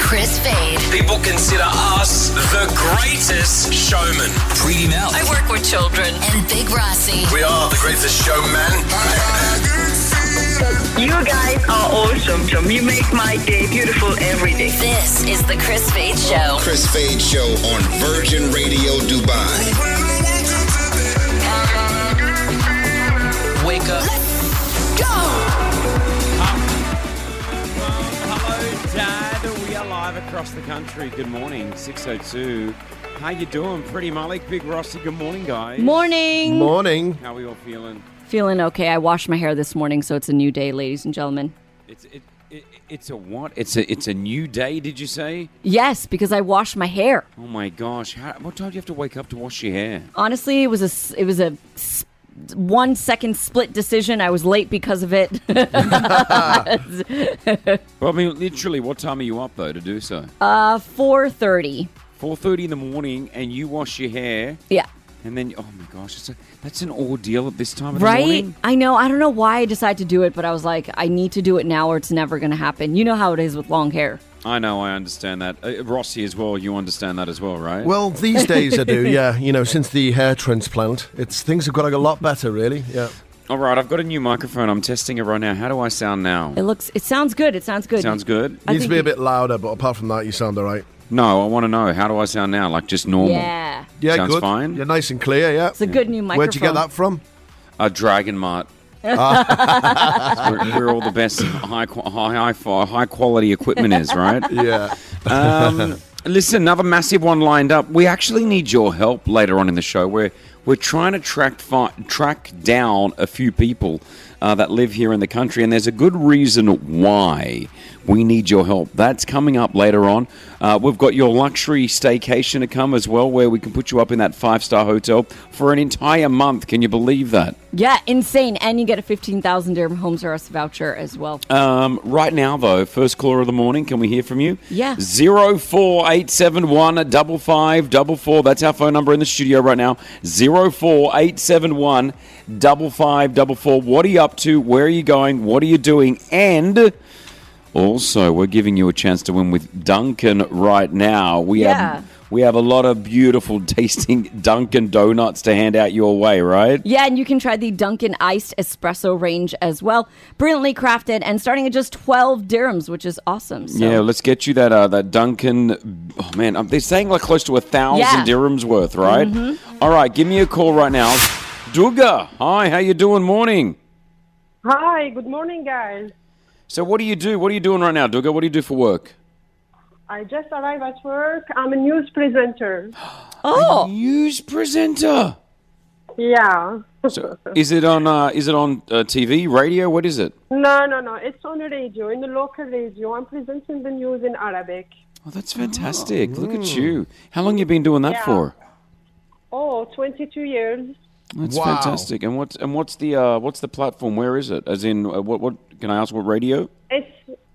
Chris Fade. People consider us the greatest showman. Preeti Mel. I work with children. And Big Rossi. We are the greatest showman. You guys are awesome. You make my day beautiful every day. This is the Chris Fade Show. Chris Fade Show on Virgin Radio Dubai. Wake up. Hello, Dad. We are live across the country. Good morning, 6:02. How you doing? Pretty Malik, Big Rossi. Good morning, guys. Morning. Morning. How are we all feeling? Feeling okay. I washed my hair this morning, so it's a new day, ladies and gentlemen. It's a what? It's a new day. Did you say? Yes, because I washed my hair. Oh my gosh! What time do you have to wake up to wash your hair? Honestly, it was a 1 second split decision. I was late because of it. Well, I mean, literally, what time are you up though to do so? 4:30. 4:30 in the morning, and you wash your hair. Yeah. And then, oh my gosh, that's an ordeal at this time of the morning. Right? I know. I don't know why I decided to do it, but I was like, I need to do it now or it's never going to happen. You know how it is with long hair. I know, I understand that. Rossi as well, you understand that as well, right? Well, these days I do, yeah. You know, since the hair transplant, things have got a lot better, really, yeah. All right, I've got a new microphone. I'm testing it right now. How do I sound now? It sounds good. It sounds good. Sounds good? Needs to be a bit louder, but apart from that, you sound all right. No, I want to know, how do I sound now? Like just normal? Yeah. Yeah, Sounds good. fine? You're nice and clear, yeah. It's a good new microphone. Where'd you get that from? Dragon Mart. We're all the best high quality equipment is, right? Yeah. Listen, another massive one lined up. We actually need your help later on in the show. We're trying to track down a few people that live here in the country, and there's a good reason why we need your help. That's coming up later on. We've got your luxury staycation to come as well, where we can put you up in that 5-star hotel for an entire month. Can you believe that? Yeah, insane. And you get a 15,000 dirham Homes R Us voucher as well. Right now, though, first caller of the morning, can we hear from you? Yeah. 04871 5544. That's our phone number in the studio right now. 04871 5544. What are you up to? Where are you going? What are you doing? And also, we're giving you a chance to win with Dunkin' right now. We have a lot of beautiful tasting Dunkin' donuts to hand out your way, right? Yeah, and you can try the Dunkin' Iced Espresso range as well. Brilliantly crafted and starting at just 12 dirhams, which is awesome. So. Yeah, let's get you that Dunkin'. Oh, man, they're saying like close to 1,000 dirhams worth, right? Mm-hmm. All right, give me a call right now. Duga, hi, how you doing? Morning. Hi, good morning, guys. So what do you do? What are you doing right now, Duga? What do you do for work? I just arrived at work. I'm a news presenter. Oh, a news presenter. Yeah. So is it on TV, radio? What is it? No. It's on the radio, in the local radio. I'm presenting the news in Arabic. Oh, that's fantastic. Look at you. How long you been doing that for? 22 years. That's fantastic. And what's the platform? Where is it? As in, what can I ask? What radio? It's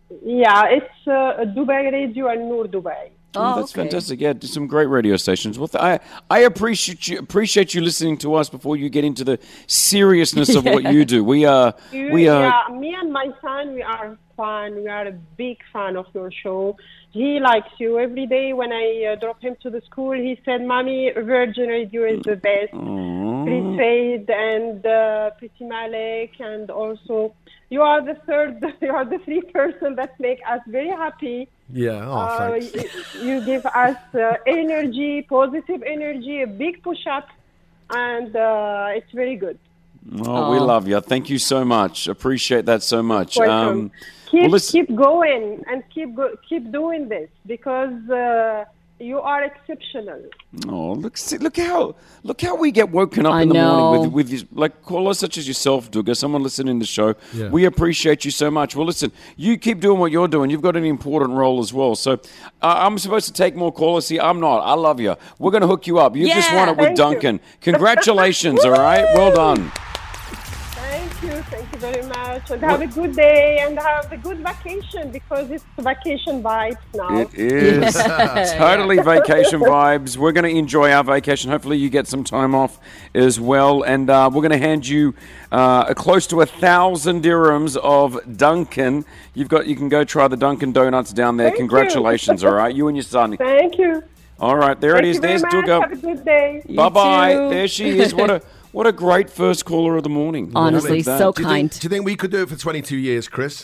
Dubai Radio and Noor Dubai. Oh, that's fantastic. Yeah, some great radio stations. Well, I appreciate you listening to us before you get into the seriousness of what you do. We are. Me and my son, we are fan. We are a big fan of your show. He likes you. Every day when I drop him to the school, he said, "Mommy, Virgin Radio is the best." Chris Fade and Preeti Malik, and also you are the third person that make us very happy. Yeah, thanks. You give us energy, positive energy, a big push-up, and it's very good. Oh, we love you. Thank you so much. Appreciate that so much. Welcome. Keep going and keep doing this because you are exceptional. Oh, look how we get woken up in the morning with these, like callers such as yourself, Duga, someone listening to the show. Yeah. We appreciate you so much. Well, listen, you keep doing what you're doing. You've got an important role as well. So I'm supposed to take more callers here. I'm not. I love you. We're going to hook you up. You just won it with Dunkin'. Congratulations, all right? Well done. Thank you very much. And have a good day and have a good vacation because it's vacation vibes now. It is totally vacation vibes. We're going to enjoy our vacation. Hopefully you get some time off as well. And we're going to hand you close to 1,000 dirhams of Dunkin'. You can go try the Dunkin' Donuts down there. Thank Congratulations, you. all right? You and your son. Thank you. All right, there Thank it is. you very There's much. Duga. Have a good day. Bye-bye. too. There she is. What a great first caller of the morning. Honestly, Look at that. so Do you, kind. think, do you think we could do it for 22 years, Chris?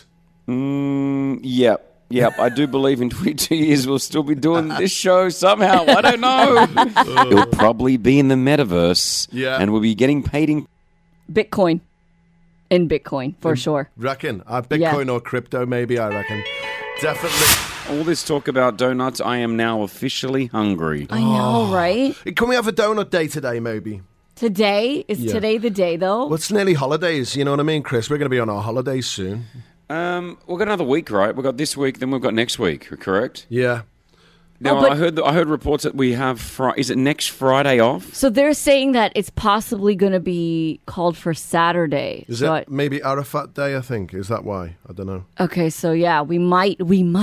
Yep. I do believe in 22 years we'll still be doing this show somehow. I don't know. It'll probably be in the metaverse. Yeah. And we'll be getting paid in... Bitcoin. In Bitcoin, for sure. Reckon? Bitcoin or crypto, maybe, I reckon. Definitely. All this talk about donuts, I am now officially hungry. I know, right? Can we have a donut day today, maybe? Today? Is today the day, though? Well, it's nearly holidays, you know what I mean, Chris? We're going to be on our holidays soon. We've got another week, right? We've got this week, then we've got next week, correct? Yeah. Now, but- I heard reports that we have... is it next Friday off? So they're saying that it's possibly going to be called for Saturday. Is So it maybe Arafat Day, I think? Is that why? I don't know. okay, so yeah, we might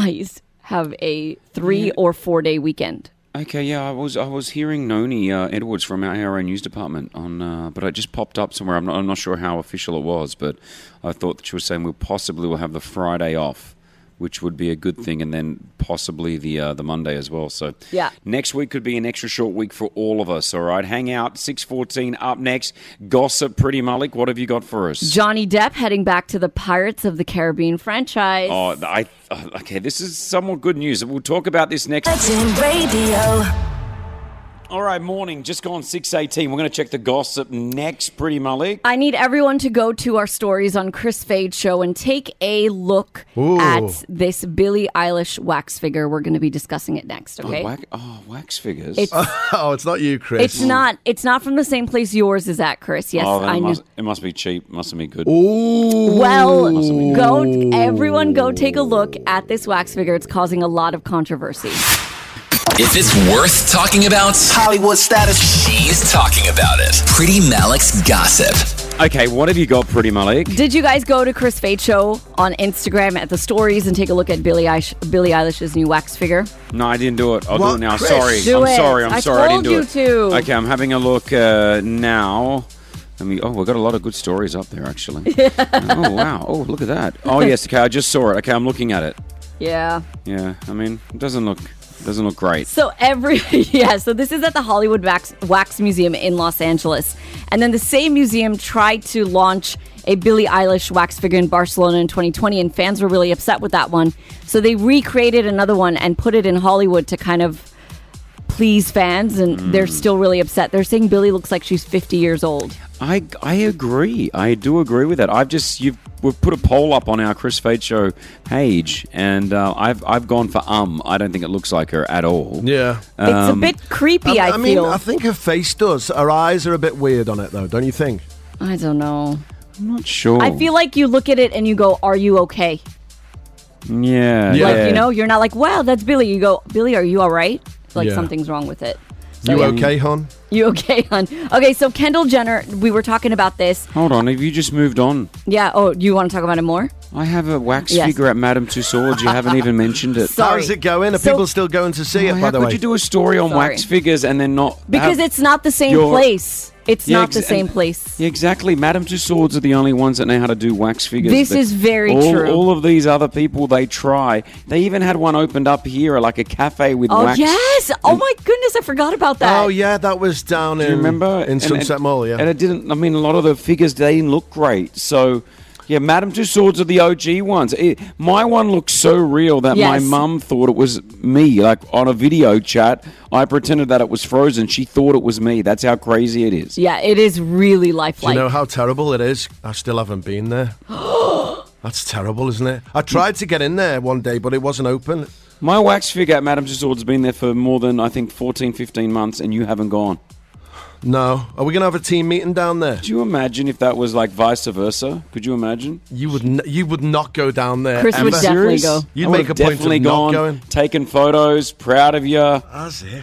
have a 3 or 4 day weekend. Okay, yeah, I was hearing Noni Edwards from our news department on, but it just popped up somewhere. I'm not sure how official it was, but I thought that she was saying we possibly will have the Friday off, which would be a good thing, and then possibly the Monday as well. So Yeah. next week could be an extra short week for all of us. All right, hang out. 6:14 up next. Gossip, Pretty Malik. What have you got for us? Johnny Depp heading back to the Pirates of the Caribbean franchise. Oh, okay. This is somewhat good news. We'll talk about this next. Virgin Radio. All right, morning. Just gone 6:18. We're going to check the gossip next, Pretty Malik. I need everyone to go to our stories on Chris Fade Show and take a look Ooh. at this Billie Eilish wax figure. We're going to be discussing it next, okay? Wax figures. It's Oh, it's not you, Chris. it's not from the same place yours is at, Chris. Yes, then I knew. it must be cheap. Mustn't be good. Ooh. Well, everyone go take a look at this wax figure. It's causing a lot of controversy. If it's worth talking about, Hollywood status. she's talking about it. Pretty Malik's gossip. Okay, what have you got, Pretty Malik? Did you guys go to Chris Fade Show on Instagram at the stories and take a look at Billie Eilish's new wax figure? No, I didn't do it. I'll do What, it now. Chris? Sorry. Do I'm it. sorry. I'm I sorry. I didn't told do you it. to. Okay, I'm having a look now. We've got a lot of good stories up there, actually. Oh, wow. Oh, look at that. Oh, yes. Okay, I just saw it. Okay, I'm looking at it. Yeah. Yeah, I mean, it doesn't look great. So so this is at the Hollywood Wax Museum in Los Angeles. And then the same museum tried to launch a Billie Eilish wax figure in Barcelona in 2020, and fans were really upset with that one. So they recreated another one and put it in Hollywood to kind of please fans, and they're still really upset. They're saying Billie looks like she's 50 years old. I agree. I do agree with that. We've put a poll up on our Chris Fade Show page, and I've gone for I don't think it looks like her at all. Yeah. It's a bit creepy, I mean, feel. I think her face does. Her eyes are a bit weird on it, though, don't you think? I don't know. I'm not sure. I feel like you look at it and you go, are you okay? Yeah. Like, you're not like, wow, that's Billie. You go, Billie, are you all right? Like Yeah. something's wrong with it. So, You yeah. okay, hon? You okay, hon? Okay, so Kendall Jenner, we were talking about this. Hold on. Have you just moved on? Yeah. Oh, you want to talk about it more? I have a wax Yes. figure at Madame Tussauds. You haven't even mentioned it. Sorry. How's it going? Are So- people still going to see it, How by the could way? you do a story on Sorry. wax figures and then not... Because have it's not the same your- place. It's Yeah, not the same and- place. Yeah, exactly. Madame Tussauds are the only ones that know how to do wax figures. This But is very all, true. All of these other people, they try. They even had one opened up here, like a cafe with Oh, wax. yes. Oh, my goodness. I forgot about that. Oh, yeah, that was down Do in... you remember? In Sunset Mall, yeah. And it didn't, I mean, a lot of the figures, they didn't look great. So, yeah, Madame Tussauds are the OG ones. My one looks so real that my Yes. mum thought it was me. Like, on a video chat, I pretended that it was frozen. She thought it was me. That's how crazy it is. Yeah, it is really Do lifelike. you know how terrible it is? I still haven't been there. That's terrible, isn't it? I tried to get in there one day, but it wasn't open. My wax figure at Madame Tussauds has been there for more than, I think, 14, 15 months, and you haven't gone. No. Are we going to have a team meeting down there? Could you imagine if that was like vice versa? Could you imagine? You would not go down there. Chris would ever. definitely go. You'd I make would've a point of definitely not gone, going. taken photos, proud of you. As if.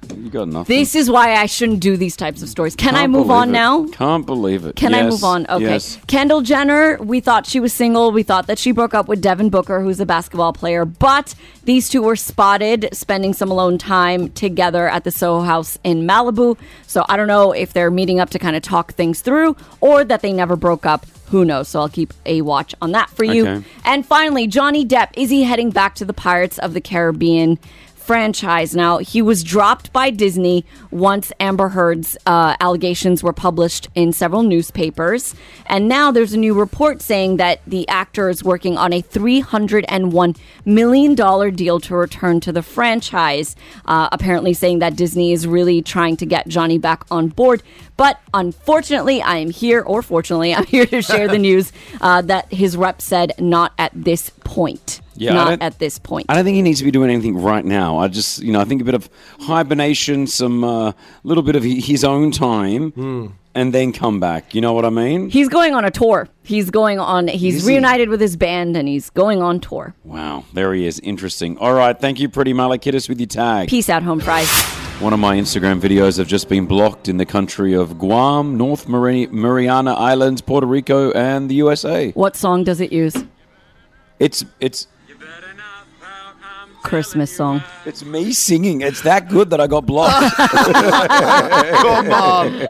You got nothing. This is why I shouldn't do these types of stories. Can I Can't move believe on it. now? Can't believe it. Can I Yes, move on? Okay. yes. Kendall Jenner, we thought she was single. We thought that she broke up with Devin Booker, who's a basketball player. But these two were spotted spending some alone time together at the Soho House in Malibu. So I don't know if they're meeting up to kind of talk things through or that they never broke up. Who knows? So I'll keep a watch on that for you. Okay. And finally, Johnny Depp. Is he heading back to the Pirates of the Caribbean franchise? Now, he was dropped by Disney once Amber Heard's allegations were published in several newspapers. And now there's a new report saying that the actor is working on a $301 million deal to return to the franchise, apparently saying that Disney is really trying to get Johnny back on board. But unfortunately, I am here, or fortunately, I'm here to share the news that his rep said not at this point. Yeah, I not don't- at this point. I don't think he needs to be doing anything right now. I just, I think a bit of hibernation, some little bit of his own time, and then come back. You know what I mean? He's going on a tour. He's Is he? reunited with his band and he's going on tour. Wow, there he is. Interesting. All right, thank you, Pretty Malik. Hit us with your tag. Peace out, home fries. One of my Instagram videos have just been blocked in the country of Guam, North Mariana Islands, Puerto Rico, and the USA. What song does it use? It's Christmas song. it's me singing. It's that good that I got blocked. Come on.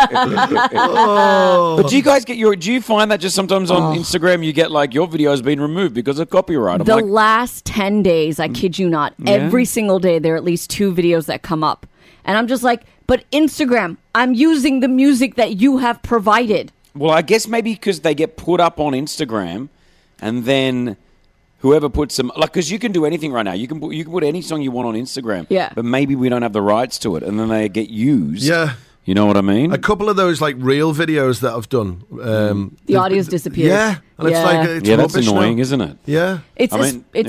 But do you guys get do you find that just sometimes on Instagram you get like your videos being removed because of copyright? I'm The like, last 10 days, I kid you not, every single day there are at least 2 videos that come up. And I'm just like, but Instagram, I'm using the music that you have provided. well, I guess maybe because they get put up on Instagram, and then whoever puts them, like, because you can do anything right now. You can put any song you want on Instagram. Yeah. But maybe we don't have the rights to it, and then they get used. Yeah. You know what I mean? A couple of those like real videos that I've done. The audio's disappeared. Yeah, and it's Yeah. like it's Yeah, that's rubbish annoying, now. isn't it? Yeah. It's I mean, it's yeah,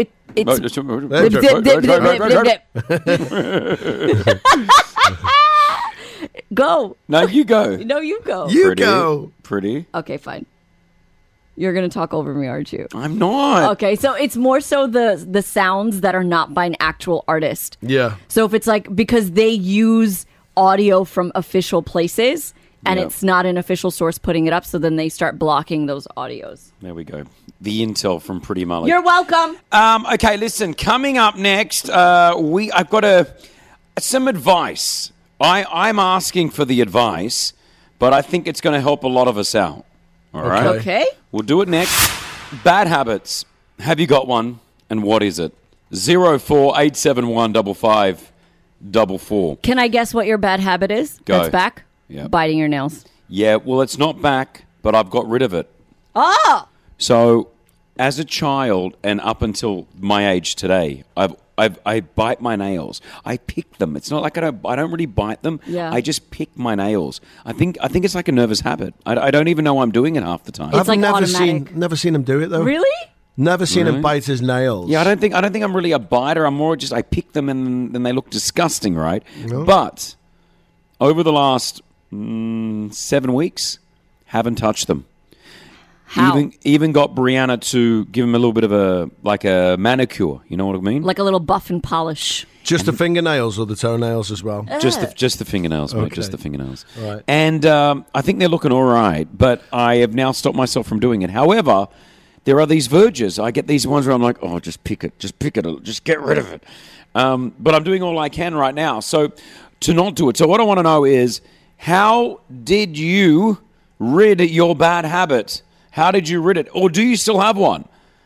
Go. No, you go. No, you go. You Pretty. go. Pretty. Okay, fine. You're going to talk over me, aren't you? I'm not. Okay, so it's more so the sounds that are not by an actual artist. Yeah. So if it's like, because they use audio from official places and Yep. it's not an official source putting it up, so then they start blocking those audios. There we go. The intel from Pretty Mullet. You're welcome. Okay, listen. Coming up next, I've got some advice. I'm asking for the advice, but I think it's going to help a lot of us out. All right. Okay. We'll do it next. Bad habits. Have you got one? And what is it? 04871 5544. Can I guess what your bad habit is? Go. That's back? Yep. Biting your nails. Yeah, well, it's not back, but I've got rid of it. Oh! So, as a child and up until my age today, I bite my nails. I pick them. It's not like I don't really bite them. Yeah. I just pick my nails. I think it's like a nervous habit. I don't even know I'm doing it half the time. It's like never automatic. never seen him do it though. Really? Never seen him bite his nails. Yeah, I don't think I'm really a biter. I'm more just I pick them and then they look disgusting, right? But over the last 7 weeks, haven't touched them. How? Even got Brianna to give him a little bit of a manicure. You know what I mean? Like a little buff and polish. Just the fingernails or the toenails as well. Just the fingernails, mate. Okay. Just the fingernails. Right. And I think they're looking all right, but I have now stopped myself from doing it. However, there are these verges. I get these ones where I'm like, oh, just pick it, just get rid of it. But I'm doing all I can right now. So to not do it. So what I want to know is, how did you rid your bad habit? How did you rid it? Or do you still have one?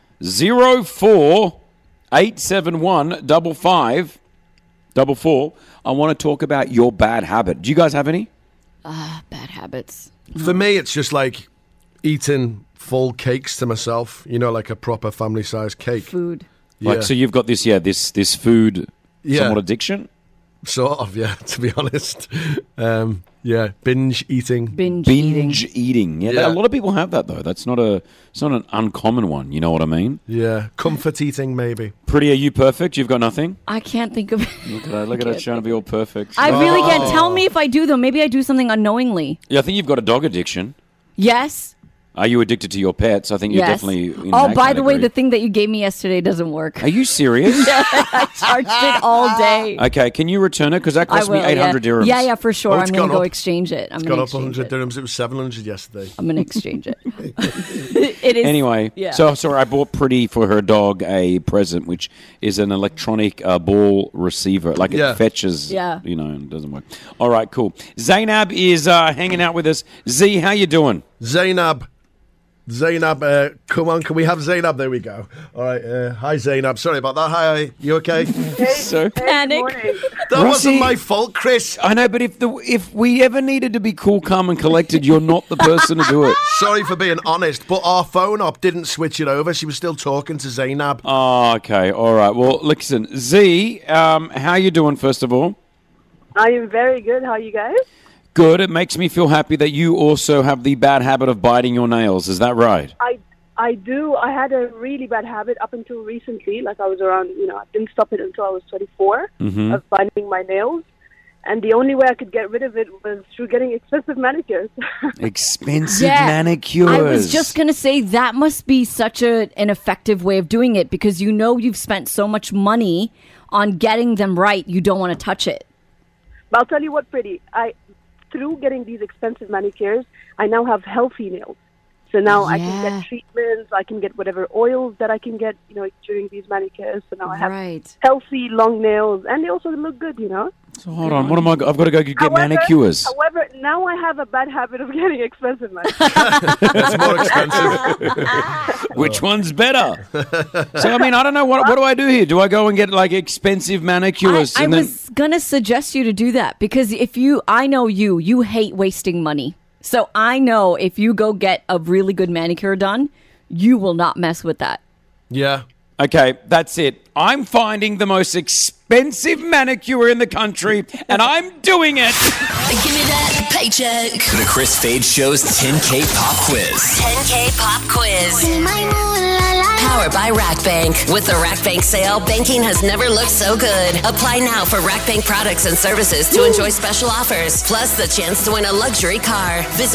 04871 5544. I want to talk about your bad habit. Do you guys have any? Bad habits. For me, it's just like eating full cakes to myself. You know, like a proper family-sized cake. Food. Yeah. Like, so you've got this food somewhat addiction? Sort of, yeah, to be honest. Binge eating. Binge eating. Binge eating. Yeah, Yeah. a lot of people have that though. It's not an uncommon one. You know what I mean? Yeah, comfort eating maybe. Pretty, are you perfect? You've got nothing? I can't think of it. Look at her trying to be all perfect. I really can't. Tell me if I do, though. Maybe I do something unknowingly. Yeah, I think you've got a dog addiction. Yes. Are you addicted to your pets? I think you're definitely in Oh, that by the way, category. the thing that you gave me yesterday doesn't work. Are you serious? I charged it all day. Okay, can you return it? Because that I cost will, me 800 dirhams. Yeah, for sure. Oh, I'm it's going to gone go up. exchange it. Got up 100 dirhams. It was 700 yesterday. I'm going to exchange it. It is. Anyway, yeah. so sorry, I bought Pretty for her dog a present, which is an electronic ball receiver. Like Yeah. it fetches, Yeah. and it doesn't work. All right, cool. Zainab is hanging out with us. Z, how you doing? Zainab, come on, can we have Zainab? There we go. All right, hi Zainab. Sorry about that. Hi, you okay? So Panic. That Rossi- wasn't my fault, Chris. I know, but if we ever needed to be cool, calm, and collected, you're not the person to do it. Sorry for being honest, but our phone op didn't switch it over. She was still talking to Zainab. Oh, okay, all right. Well, listen, Z, how you doing? First of all. I am very good. How are you guys? Good. It makes me feel happy that you also have the bad habit of biting your nails. Is that right? I do. I had a really bad habit up until recently. Like I was around, I didn't stop it until I was 24 of biting my nails. And the only way I could get rid of it was through getting expensive manicures. Expensive manicures. I was just going to say that must be such an effective way of doing it because you've spent so much money on getting them right, you don't want to touch it. But I'll tell you what, Pretty. Through getting these expensive manicures, I now have healthy nails. So now I can get treatments, I can get whatever oils that I can get, during these manicures. So now I have healthy, long nails, and they also look good, So hold on, I've got to go get However, manicures. However, now I have a bad habit of getting expensive manicures. That's more expensive. Which one's better? So, I don't know. What do I do here? Do I go and get, like, expensive manicures? I was going to suggest you to do that because I know you hate wasting money. So I know if you go get a really good manicure done, you will not mess with that. Yeah. Okay, that's it. I'm finding the most expensive manicure in the country, and I'm doing it. Give me that paycheck. The Chris Fade Show's 10K Pop Quiz. 10K Pop Quiz. Powered by RackBank. With the RackBank sale, banking has never looked so good. Apply now for RackBank products and services to enjoy special offers, plus the chance to win a luxury car. Visit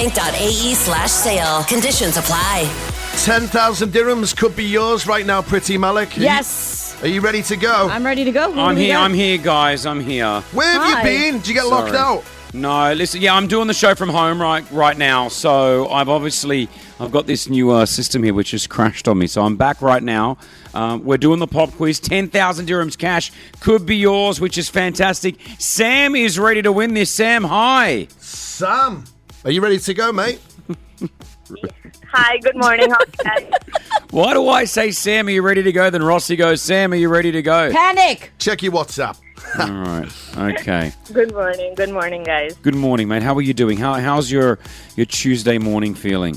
rackbank.ae/sale. Conditions apply. 10,000 dirhams could be yours right now, Pretty Malik. Yes. Are you ready to go? I'm ready to go. I'm here, guys. I'm here. Where have you been? Did you get locked out? No, listen, I'm doing the show from home right now, so I've got this new system here which has crashed on me, so I'm back right now. We're doing the pop quiz. 10,000 dirhams cash could be yours, which is fantastic. Sam is ready to win this. Sam, hi. Sam, are you ready to go, mate? Hi, good morning. How are you guys? Why do I say, Sam, are you ready to go? Then Rossi goes, Sam, are you ready to go? Panic. Check your WhatsApp. All right. Okay. Good morning. Good morning, guys. Good morning, mate. How are you doing? How's your Tuesday morning feeling?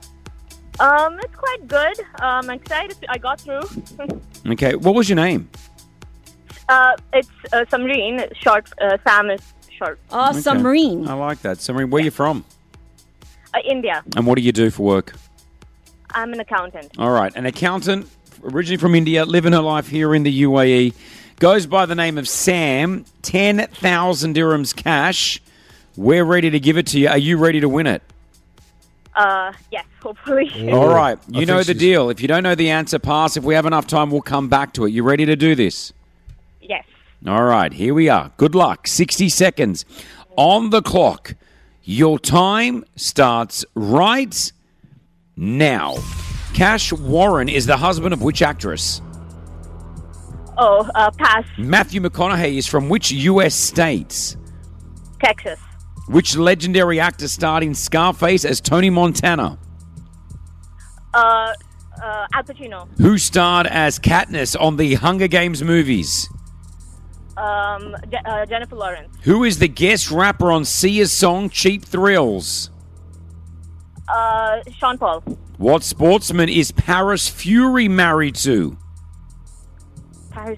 It's quite good. I'm excited. I got through. Okay. What was your name? It's Samreen. Short. Sam is short. Oh, Okay. submarine. I like that. Samreen, where are you from? India. And what do you do for work? I'm an accountant. All right. An accountant, originally from India, living her life here in the UAE. Goes by the name of Sam. 10,000 dirhams cash. We're ready to give it to you. Are you ready to win it? Yes, hopefully. All right. You think know the she's- deal. If you don't know the answer, pass. If we have enough time, we'll come back to it. You ready to do this? Yes. All right. Here we are. Good luck. 60 seconds on the clock. Your time starts right now. Cash Warren is the husband of which actress? Oh, pass. Matthew McConaughey is from which U.S. states? Texas. Which legendary actor starred in Scarface as Tony Montana? Al Pacino. Who starred as Katniss on the Hunger Games movies? Jennifer Lawrence. Who is the guest rapper on Sia's song Cheap Thrills? Sean Paul. What sportsman is Paris Fury married to? Pass.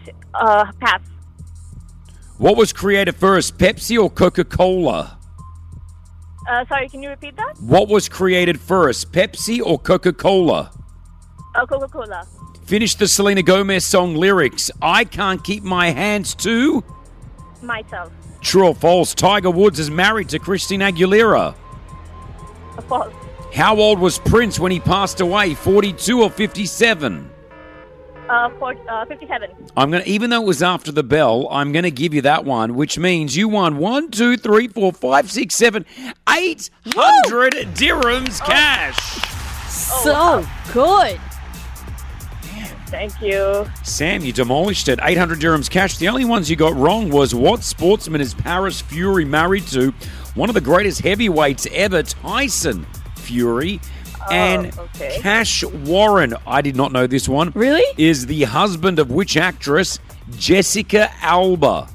What was created first, Pepsi or Coca-Cola? Sorry, can you repeat that? What was created first, Pepsi or Coca-Cola? Coca-Cola. Finish the Selena Gomez song lyrics. I can't keep my hands to... Myself. True or false, Tiger Woods is married to Christina Aguilera. False. How old was Prince when he passed away? 42 or 57? 57. I'm gonna, even though it was after the bell, I'm gonna give you that one, which means you won 1, 2, 3, 4, 5, 6, 7, 800 dirhams cash. So good. Thank you. Sam, you demolished it. 800 dirhams cash. The only ones you got wrong was what sportsman is Paris Fury married to? One of the greatest heavyweights ever, Tyson Fury. And okay. Cash Warren, I did not know this one. Really? Is the husband of which actress? Jessica Alba.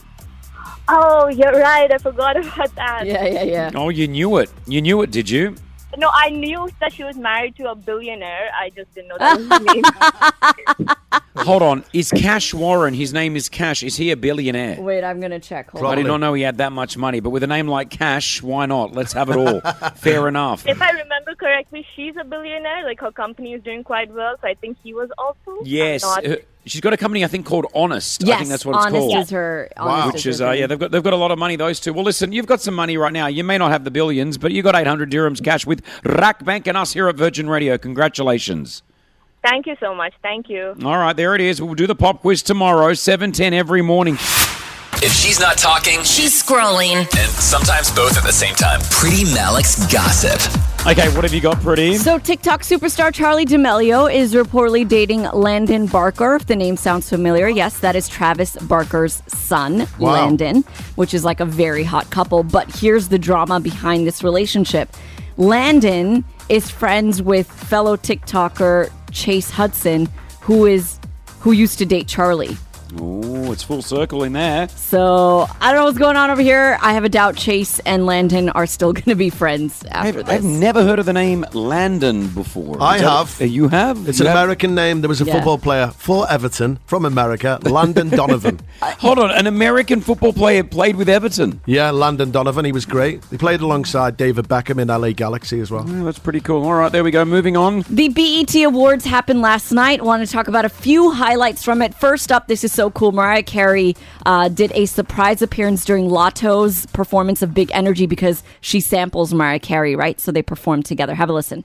Oh, you're right. I forgot about that. Yeah. Oh, you knew it. You knew it, did you? No, I knew that she was married to a billionaire. I just didn't know that was his name. Hold on. Is Cash Warren, his name is Cash, is he a billionaire? Wait, I'm going to check. Hold I on. did not know he had that much money, but with a name like Cash, why not? Let's have it all. Fair enough. If I remember correctly, she's a billionaire. Like, her company is doing quite well, so I think he was also. Yes. She's got a company, I think, called Honest. Yes, I think that's what it's Honest called. is her. Wow. Honest Which her is, thing. yeah, they've got a lot of money, those two. Well, listen, you've got some money right now. You may not have the billions, but you got 800 dirhams cash with Rack Bank and us here at Virgin Radio. Congratulations. Thank you so much. Thank you. All right, there it is. We'll do the pop quiz tomorrow, 7:10 every morning. If she's not talking, She's scrolling. and sometimes both at the same time, Pretty Malik's gossip. Okay, what have you got, Pretty? So TikTok superstar Charlie D'Amelio is reportedly dating Landon Barker. If the name sounds familiar, yes, that is Travis Barker's son, Wow. Landon, which is like a very hot couple. But here's the drama behind this relationship. Landon is friends with fellow TikToker Chase Hudson, who used to date Charlie. Oh, it's full circle in there. So I don't know what's going on over here. I have a doubt Chase and Landon are still going to be friends after this. I've never heard of the name Landon before. I Is that- have. You have? It's You an have? American name. There was a Yeah. football player for Everton from America, Landon Donovan. Hold on, an American football player played with Everton. Yeah, Landon Donovan. He was great. He played alongside David Beckham in LA Galaxy as well. Oh, that's pretty cool. All right, there we go. Moving on. The BET Awards happened last night. Want to talk about a few highlights from it. First up, this is so cool. Mariah Carey did a surprise appearance during Lotto's performance of Big Energy because she samples Mariah Carey, right? So they performed together. Have a listen.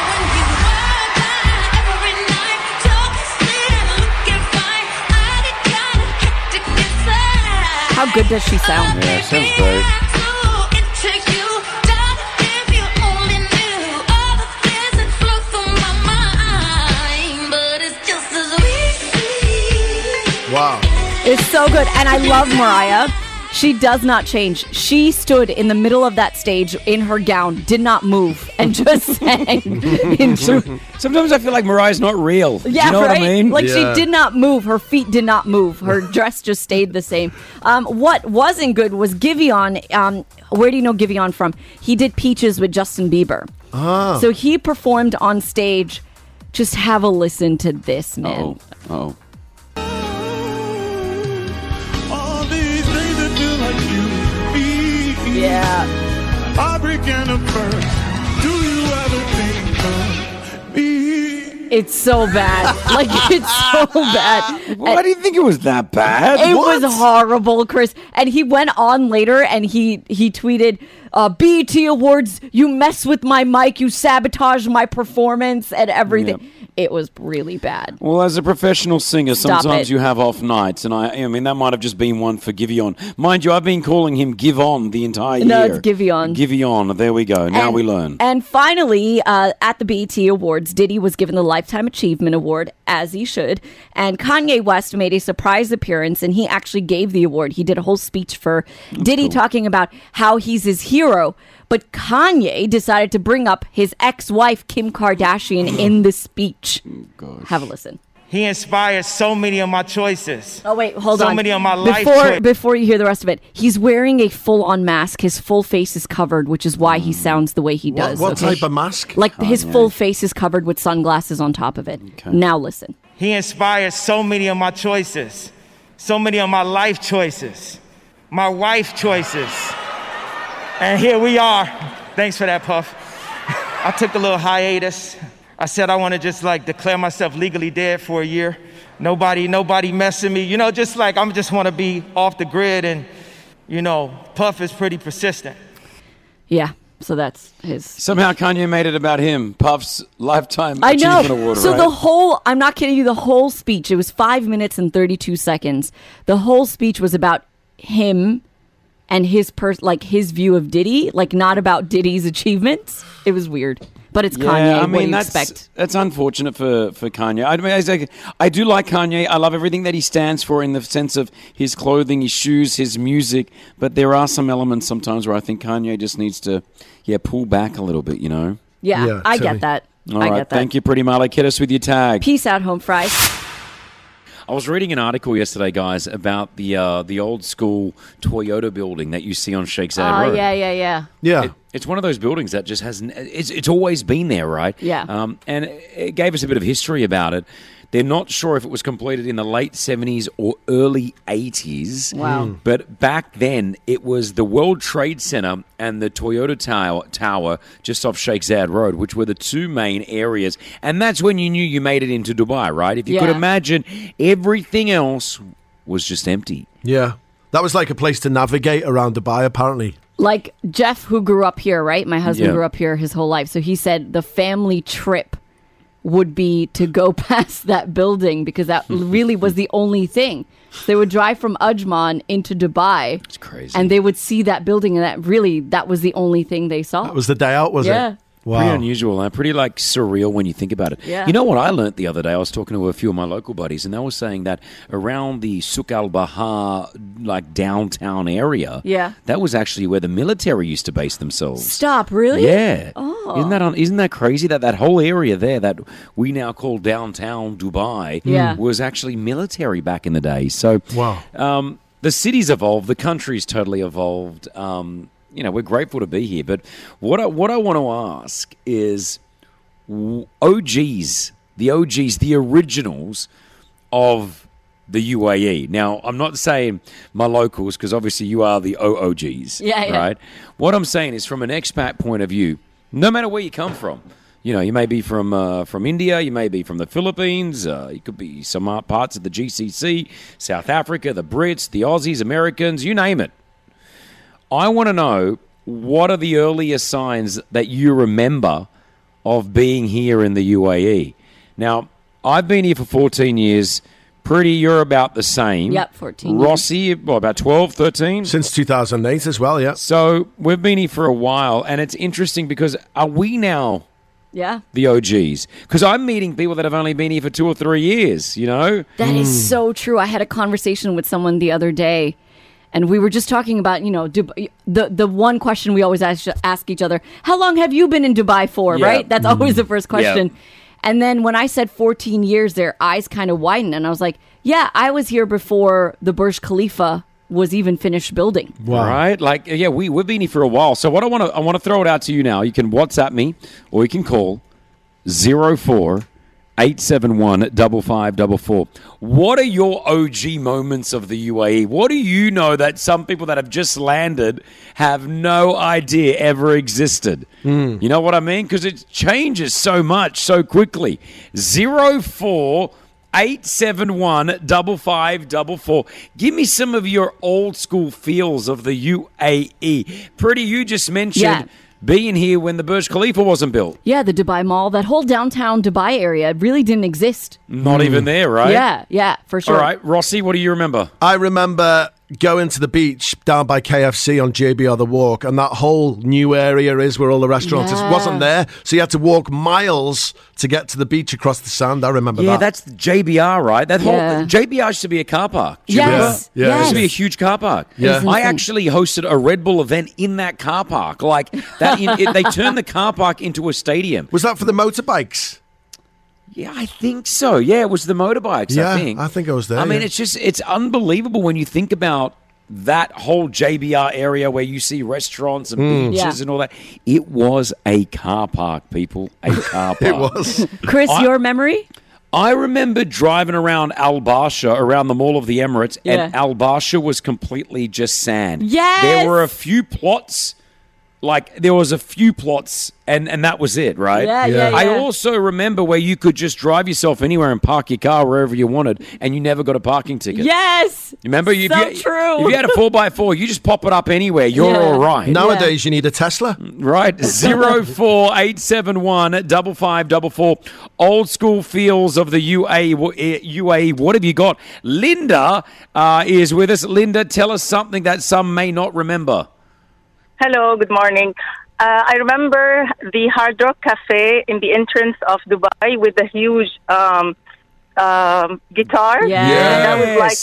How good does she sound? Yeah, sounds great. Wow. It's so good. And I love Mariah. She does not change. She stood in the middle of that stage in her gown, did not move, and just sang into. Sometimes I feel like Mariah's not real. Do Yeah, you know right? what I mean? Like Yeah. she did not move. Her feet did not move. Her dress just stayed the same. What wasn't good was Giveon. Where do you know Giveon from? He did Peaches with Justin Bieber. Ah. So he performed on stage. Just have a listen to this, man. Oh. Yeah. It's so bad. Like, it's so bad. Why do you think it was that bad? It was horrible, Chris. And he went on later and he tweeted, BET Awards, you mess with my mic, you sabotage my performance and everything. Yep. It was really bad. Well, as a professional singer, Stop sometimes it. you have off nights, and I mean that might have just been one for Giveon. Mind you, I've been calling him Give On the entire year. No, it's Giveon. Giveon. There we go. Now we learn. And finally, at the BET Awards, Diddy was given the Lifetime Achievement Award, as he should. And Kanye West made a surprise appearance, and he actually gave the award. He did a whole speech for Diddy talking about how he's his hero. But Kanye decided to bring up his ex-wife, Kim Kardashian, in the speech. Have a listen. He inspires so many of my choices. Oh, wait, hold on. So many of my life Before you hear the rest of it, he's wearing a full-on mask. His full face is covered, which is why he sounds the way he does. What type of mask? Like his full face is covered with sunglasses on top of it. Okay. Now listen. He inspires so many of my choices. So many of my life choices. My wife choices. And here we are. Thanks for that, Puff. I took a little hiatus. I said I want to just like declare myself legally dead for a year. Nobody messing me. You know, just like I just want to be off the grid. And, you know, Puff is pretty persistent. Yeah. So that's his. Somehow Kanye made it about him. Puff's Lifetime I know. Achievement Award, So right? the whole, I'm not kidding you, the whole speech, it was 5 minutes and 32 seconds. The whole speech was about him and his his view of Diddy, like not about Diddy's achievements. It was weird. But it's Kanye. I mean, what do you that's expect? that's unfortunate for Kanye. I do like Kanye. I love everything that he stands for in the sense of his clothing, his shoes, his music. But there are some elements sometimes where I think Kanye just needs to, pull back a little bit. You know. Yeah, I get that. All I right, get that. thank you, Pretty Marley. Hit us with your tag. Peace out, home fries. I was reading an article yesterday, guys, about the old school Toyota building that you see on Sheikh Zayed Road. Yeah. It's one of those buildings that just hasn't. It's always been there, right? Yeah. And it gave us a bit of history about it. They're not sure if it was completed in the late 70s or early 80s. Wow. But back then, it was the World Trade Center and the Toyota Tower just off Sheikh Zayed Road, which were the two main areas. And that's when you knew you made it into Dubai, right? If you could imagine, everything else was just empty. Yeah. That was like a place to navigate around Dubai, apparently. Like Jeff, who grew up here, right? My husband Yeah. grew up here his whole life. So he said the family trip would be to go past that building because that really was the only thing. They would drive from Ajman into Dubai. It's crazy. And they would see that building, and that was the only thing they saw. That was the day out, was Yeah. it? Wow. Pretty unusual, and pretty like surreal when you think about it. Yeah. You know what I learnt the other day? I was talking to a few of my local buddies, and they were saying that around the Souk Al Bahar, like downtown area, that was actually where the military used to base themselves. Stop, really? Yeah. Oh. Isn't that crazy that whole area there that we now call downtown Dubai was actually military back in the day? So wow. The city's evolved, the country's totally evolved. We're grateful to be here. But what I want to ask is OGs, the originals of the UAE. Now, I'm not saying my locals, because obviously you are the OOGs, right? What I'm saying is from an expat point of view, no matter where you come from, you may be from India, you may be from the Philippines, you could be some parts of the GCC, South Africa, the Brits, the Aussies, Americans, you name it. I want to know, what are the earliest signs that you remember of being here in the UAE? Now, I've been here for 14 years. Pretty, you're about the same. Yep, 14 Rossi, about 12, 13? Since 2008 as well, yeah. So we've been here for a while, and it's interesting because are we now the OGs? Because I'm meeting people that have only been here for 2 or 3 years, That is so true. I had a conversation with someone the other day, and we were just talking about, the one question we always ask each other, how long have you been in Dubai for, right? That's always the first question. Yep. And then when I said 14 years, their eyes kind of widened. And I was like, yeah, I was here before the Burj Khalifa was even finished building. Wow. Right? Like, we've been here for a while. So what I want to throw it out to you now. You can WhatsApp me or you can call 04-871-5544. What are your OG moments of the UAE? What do you know that some people that have just landed have no idea ever existed? You know what I mean? Because it changes so much so quickly. 04-871-5544. Give me some of your old school feels of the UAE. Pretty, you just mentioned being here when the Burj Khalifa wasn't built. Yeah, the Dubai Mall, that whole downtown Dubai area really didn't exist. Not even there, right? Yeah, for sure. All right, Rossi, what do you remember? I remember going to the beach down by KFC on JBR The Walk, and that whole new area is where all the restaurants is. Wasn't there, so you had to walk miles to get to the beach across the sand. I remember that. Yeah, that's JBR, right? That whole JBR used to be a car park. Yes. It used to be a huge car park. Yeah. I actually hosted a Red Bull event in that car park. Like that, they turned the car park into a stadium. Was that for the motorbikes? Yeah, I think so. Yeah, it was the motorbikes, Yeah, I think I was there. I mean, yeah. it's unbelievable when you think about that whole JBR area where you see restaurants and beaches and all that. It was a car park, people. A car park. It was. Chris, your memory? I remember driving around Al Barsha, around the Mall of the Emirates, and Al Barsha was completely just sand. Yes! There were a few plots like there was a few plots and that was it, right? Yeah. I also remember where you could just drive yourself anywhere and park your car wherever you wanted, and you never got a parking ticket. Yes. Remember? True. If you had a 4x4, you just pop it up anywhere. You're all right. Nowadays, you need a Tesla. Right. 04871 5544. Old school feels of the UAE. What have you got? Linda is with us. Linda, tell us something that some may not remember. Hello, good morning. I remember the Hard Rock Cafe in the entrance of Dubai with the huge guitar. That was like,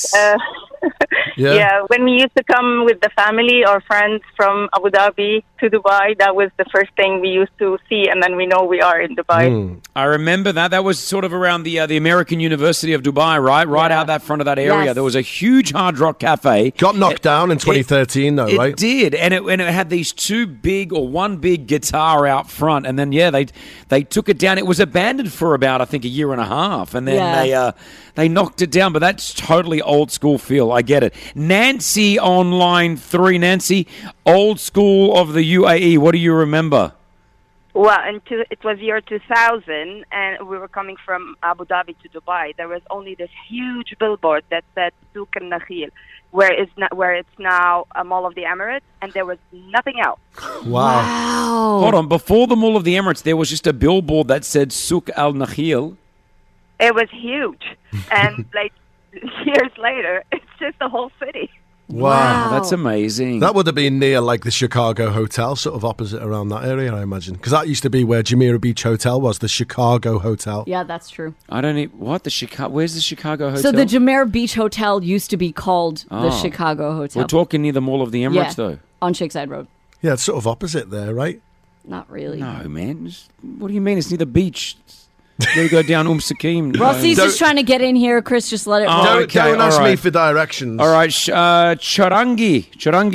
when we used to come with the family or friends from Abu Dhabi to Dubai, that was the first thing we used to see, and then we know we are in Dubai. I remember that. That was sort of around the American University of Dubai, right? Right out that front of that area. Yes. There was a huge Hard Rock Cafe. Got knocked down in 2013, though, right? It did, and it had these one big guitar out front, and then they took it down. It was abandoned for about, I think, a year and a half, and then they knocked it down. But that's totally old school feel. I get it. Nancy on line 3. Nancy, old school of the UAE. What do you remember? Well, it was year 2000, and we were coming from Abu Dhabi to Dubai. There was only this huge billboard that said Souk Al Nakhil, where it's now a Mall of the Emirates, and there was nothing else. Wow. Hold on. Before the Mall of the Emirates, there was just a billboard that said Souk Al Nakhil. It was huge, and like years later, it's just the whole city. Wow. That's amazing. That would have been near like the Chicago Hotel, sort of opposite around that area, I imagine. Because that used to be where Jumeirah Beach Hotel was, the Chicago Hotel. Yeah, that's true. I don't need... What? Where's the Chicago Hotel? So the Jumeirah Beach Hotel used to be called the Chicago Hotel. We're talking near the Mall of the Emirates, though. On Sheikh Zayed Road. Yeah, it's sort of opposite there, right? Not really. No, man. What do you mean? It's near the beach. You go down Sakim. Rossi's just trying to get in here. Chris, just let it roll. Don't ask me for directions. All right, Charangi.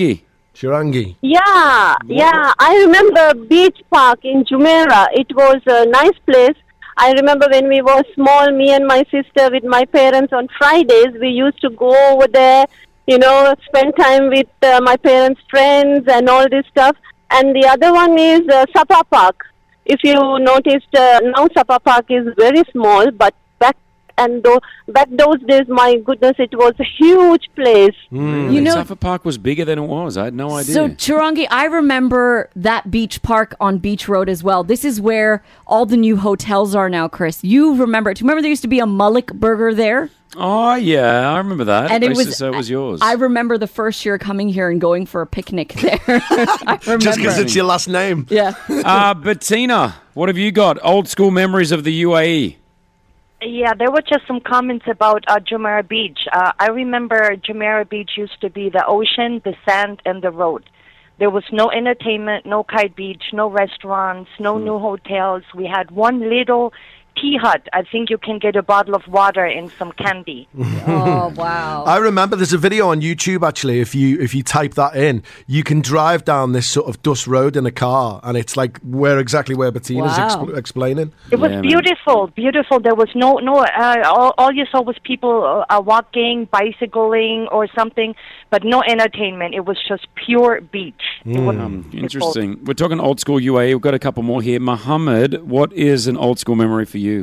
Yeah. I remember Beach Park in Jumeirah. It was a nice place. I remember when we were small, me and my sister with my parents on Fridays, we used to go over there, spend time with my parents' friends and all this stuff. And the other one is Sapa Park. If you noticed, now Sapa Park is very small, but back those days, my goodness, it was a huge place. Sapa Park was bigger than it was. I had no idea. So, Charangi, I remember that beach park on Beach Road as well. This is where all the new hotels are now, Chris. You remember it. Do you remember there used to be a Malik Burger there? Oh, yeah, I remember that. And it was yours. I remember the first year coming here and going for a picnic there. I remember. Just because it's your last name. Yeah. Bettina, what have you got? Old school memories of the UAE. Yeah, there were just some comments about Jumeirah Beach. I remember Jumeirah Beach used to be the ocean, the sand, and the road. There was no entertainment, no kite beach, no restaurants, no new hotels. We had one little tea hut. I think you can get a bottle of water and some candy. Oh, wow. I remember there's a video on YouTube, actually. If you type that in, you can drive down this sort of dust road in a car, and it's like exactly where Bettina's explaining. It was beautiful. There was no all you saw was people walking, bicycling or something, but no entertainment. It was just pure beach. Interesting. We're talking old school UAE. We've got a couple more here. Mohammed, what is an old school memory for you?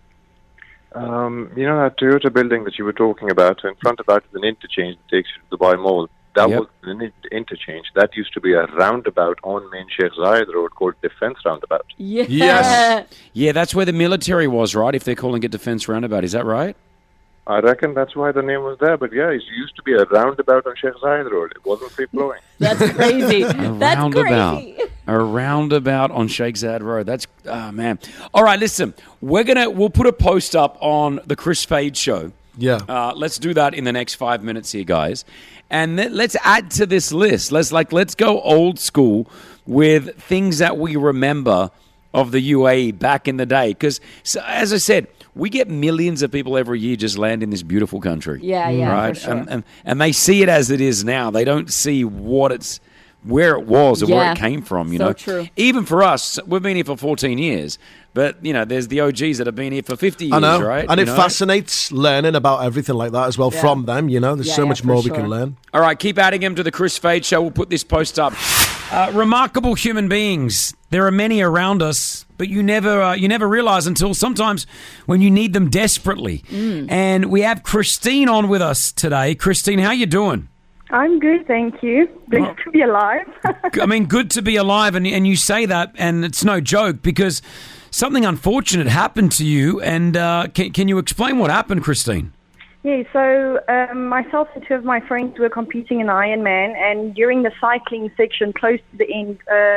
That Toyota building that you were talking about, in front of that is an interchange that takes you to Dubai Mall. That was an interchange. That used to be a roundabout on main Sheikh Zayed Road called Defence Roundabout. Yeah. Yes. Yeah, that's where the military was, right? If they're calling it Defence Roundabout. Is that right? I reckon that's why the name was there. But yeah, it used to be a roundabout on Sheikh Zayed Road. It wasn't free-flowing. That's crazy. A roundabout on Sheikh Zayed Road. That's, man. All right, listen. We'll put a post up on the Chris Fade Show. Yeah. Let's do that in the next 5 minutes here, guys. And let's add to this list. Let's go old school with things that we remember of the UAE back in the day. Because, as I said, we get millions of people every year just land in this beautiful country. Yeah, right? For sure. And they see it as it is now. They don't see where it was and where it came from. So true. Even for us, we've been here for 14 years. But, there's the OGs that have been here for 50 years, right? And it fascinates learning about everything like that as well from them, There's so much more we can learn. All right, keep adding them to the Chris Fade Show. We'll put this post up. Remarkable human beings. There are many around us, but you never realize until sometimes when you need them desperately. And we have Christine on with us today. Christine, how you doing? I'm good, thank you. Blessed to be alive. I mean, good to be alive, and you say that, and it's no joke, because something unfortunate happened to you, and can you explain what happened, Christine? Yeah, so myself and two of my friends were competing in Ironman, and during the cycling section close to the end,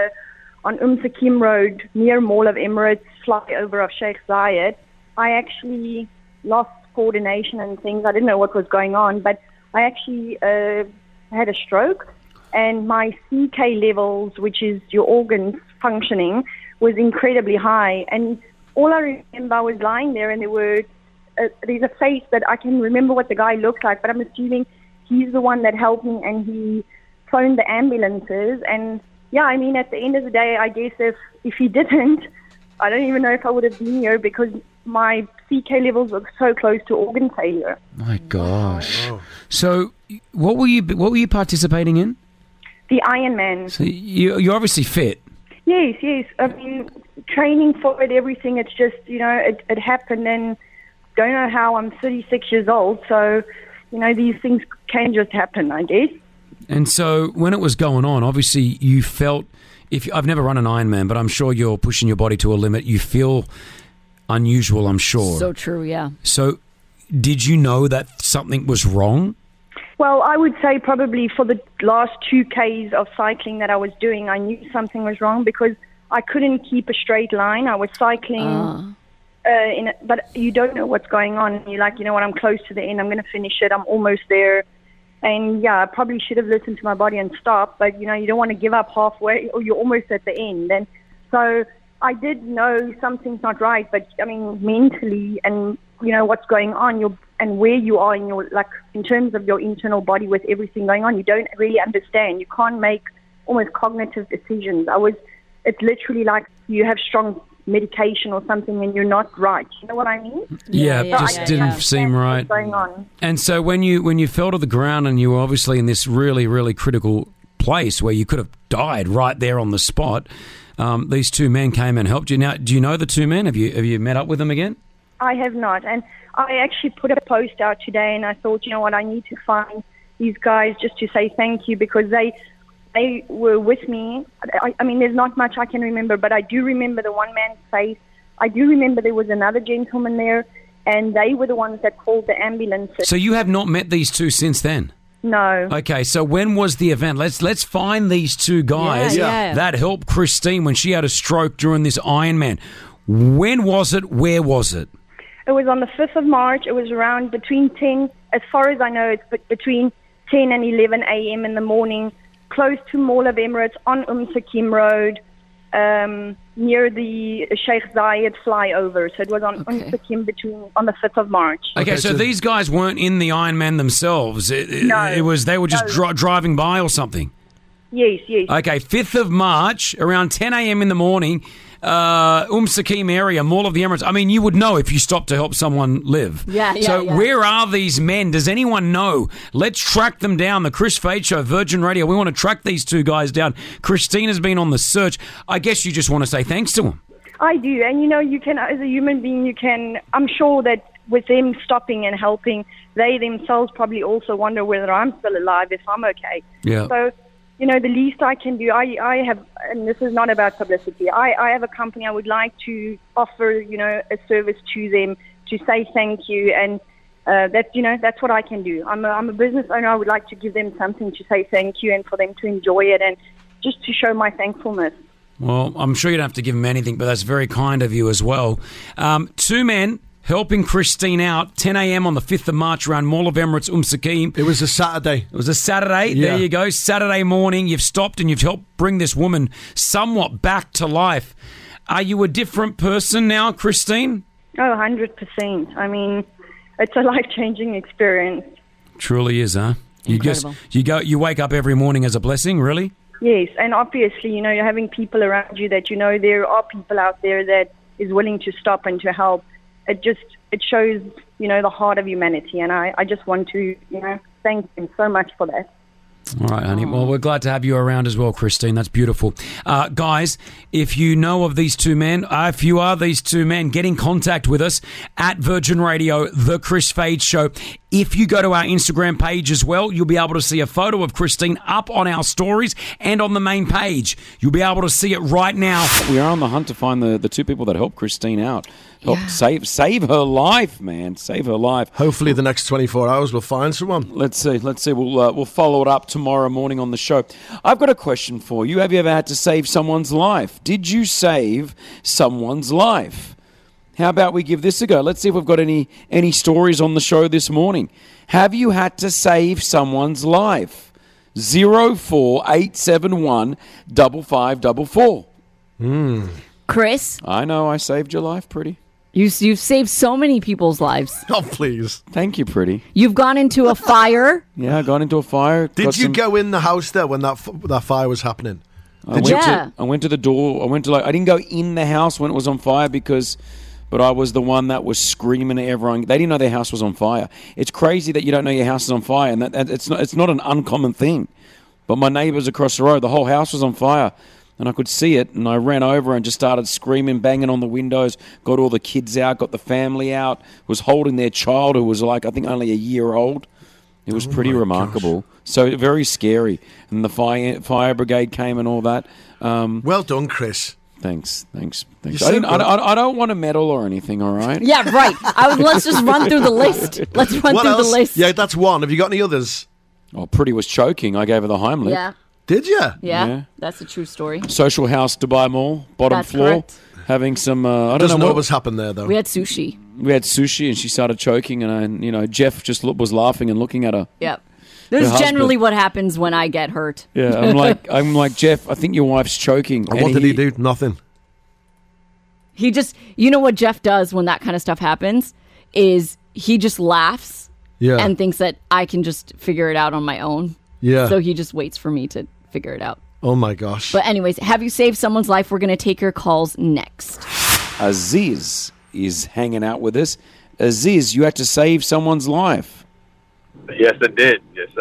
on Sakim Road, near Mall of Emirates, flyover of Sheikh Zayed, I actually lost coordination and things. I didn't know what was going on, but I actually had a stroke, and my CK levels, which is your organs functioning, was incredibly high. And all I remember, I was lying there, and there's a face that I can remember what the guy looked like, but I'm assuming he's the one that helped me, and he phoned the ambulances. And yeah, I mean, at the end of the day, I guess if he didn't, I don't even know if I would have been here, because my CK levels were so close to organ failure. My gosh. So what were you participating in? The Ironman. So you're obviously fit. Yes. I mean, training for it, everything. It's just, it happened, and don't know how. I'm 36 years old, so, these things can just happen, I guess. And so when it was going on, obviously you felt, I've never run an Ironman, but I'm sure you're pushing your body to a limit. You feel unusual, I'm sure. So true, yeah. So did you know that something was wrong? Well, I would say probably for the last 2Ks of cycling that I was doing, I knew something was wrong, because I couldn't keep a straight line. I was cycling, but you don't know what's going on. You're like, you know what, I'm close to the end. I'm going to finish it. I'm almost there. And yeah, I probably should have listened to my body and stopped, but you don't want to give up halfway, or you're almost at the end. And so I did know something's not right, but I mean, mentally, and what's going on, and where you are in your, like, in terms of your internal body with everything going on, you don't really understand. You can't make almost cognitive decisions. It's literally like you have strong medication or something and you're not right. You know what I mean? Yeah, it just didn't seem right. What's going on. And so when you fell to the ground, and you were obviously in this really, really critical place where you could have died right there on the spot, these two men came and helped you. Now, do you know the two men? Have you met up with them again? I have not. And I actually put a post out today, and I thought, you know what, I need to find these guys just to say thank you, because they were with me. I mean, there's not much I can remember, but I do remember the one man's face. I do remember there was another gentleman there, and they were the ones that called the ambulance. So you have not met these two since then? No. Okay, so when was the event? Let's find these two guys that helped Christine when she had a stroke during this Ironman. When was it? Where was it? It was on the 5th of March. It was around between 10, as far as I know, it's between 10 and 11 a.m. in the morning, close to Mall of Emirates on Sakim Road, near the Sheikh Zayed flyover. So it was on Sakim on the 5th of March. Okay, so these guys weren't in the Ironman themselves. They were just driving by or something? Yes. Okay, 5th of March, around 10 a.m. in the morning, Sakim area, Mall of the Emirates. I mean, you would know if you stopped to help someone live. So where are these men? Does anyone know? Let's track them down. The Chris Fade Show, Virgin Radio. We want to track these two guys down. Christine has been on the search. I guess you just want to say thanks to them. I do. And, you can, as a human being, I'm sure that with them stopping and helping, they themselves probably also wonder whether I'm still alive, if I'm okay. Yeah. So, the least I can do, I have, and this is not about publicity, I have a company. I would like to offer, a service to them to say thank you, and that's what I can do. I'm a business owner. I would like to give them something to say thank you and for them to enjoy it and just to show my thankfulness. Well, I'm sure you don't have to give them anything, but that's very kind of you as well. Two men helping Christine out, 10 a.m. on the 5th of March around Mall of Emirates, Sakim. It was a Saturday. It was a Saturday. Yeah. There you go. Saturday morning. You've stopped and you've helped bring this woman somewhat back to life. Are you a different person now, Christine? Oh, 100%. I mean, it's a life-changing experience. Truly is, huh? Incredible. You wake up every morning as a blessing, really? Yes, and obviously, you're having people around you that there are people out there that is willing to stop and to help. It shows, the heart of humanity, and I just want to, thank them so much for that. All right, honey. Well, we're glad to have you around as well, Christine. That's beautiful. Guys, if you know of these two men, if you are these two men, get in contact with us at Virgin Radio, The Chris Fade Show. If you go to our Instagram page as well, you'll be able to see a photo of Christine up on our stories and on the main page. You'll be able to see it right now. We are on the hunt to find the two people that helped Christine out. Help save her life, man. Save her life. Hopefully the next 24 hours we'll find someone. Let's see. We'll follow it up tomorrow morning on the show. I've got a question for you. Have you ever had to save someone's life? Did you save someone's life? How about we give this a go? Let's see if we've got any stories on the show this morning. Have you had to save someone's life? 04871 5544. Chris? I know I saved your life, Pretty. You've saved so many people's lives. Oh, please. Thank you, Pretty. You've gone into a fire. Yeah, I got into a fire. Did you go in the house there when that fire was happening? I went to the door. I didn't go in the house when it was on fire but I was the one that was screaming at everyone. They didn't know their house was on fire. It's crazy that you don't know your house is on fire, and that it's not an uncommon thing. But my neighbours across the road, the whole house was on fire. And I could see it, and I ran over and just started screaming, banging on the windows, got all the kids out, got the family out, was holding their child who was I think only a year old. It was pretty remarkable. Gosh. So very scary. And the fire brigade came and all that. Well done, Chris. Thanks. I don't want a medal or anything, all right? Yeah, right. Let's just run through the list. Let's run through the list. Yeah, that's one. Have you got any others? Oh, Pretty was choking. I gave her the Heimlich. Yeah. Did you? Yeah, that's a true story. Social House, Dubai Mall, bottom floor. Correct. Having some, I don't know what was happening there, though. We had sushi. And she started choking, and Jeff just was laughing and looking at her. Yep. This is generally what happens when I get hurt. Yeah, I'm like, Jeff, I think your wife's choking. And what did he do? Nothing. He just, what Jeff does when that kind of stuff happens is he just laughs and thinks that I can just figure it out on my own. Yeah. So he just waits for me to figure it out. Oh my gosh. But anyways, have you saved someone's life? We're going to take your calls next. Aziz is hanging out with us. Aziz, you had to save someone's life. Yes, I did.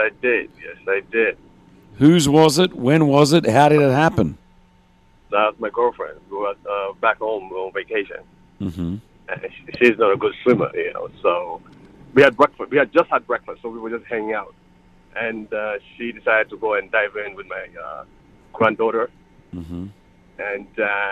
Whose was it? When was it? How did it happen? That was my girlfriend. We were back home on vacation. Mm-hmm. And she's not a good swimmer, so we had breakfast. We had just had breakfast, so we were just hanging out. And she decided to go and dive in with my granddaughter. Mm-hmm. And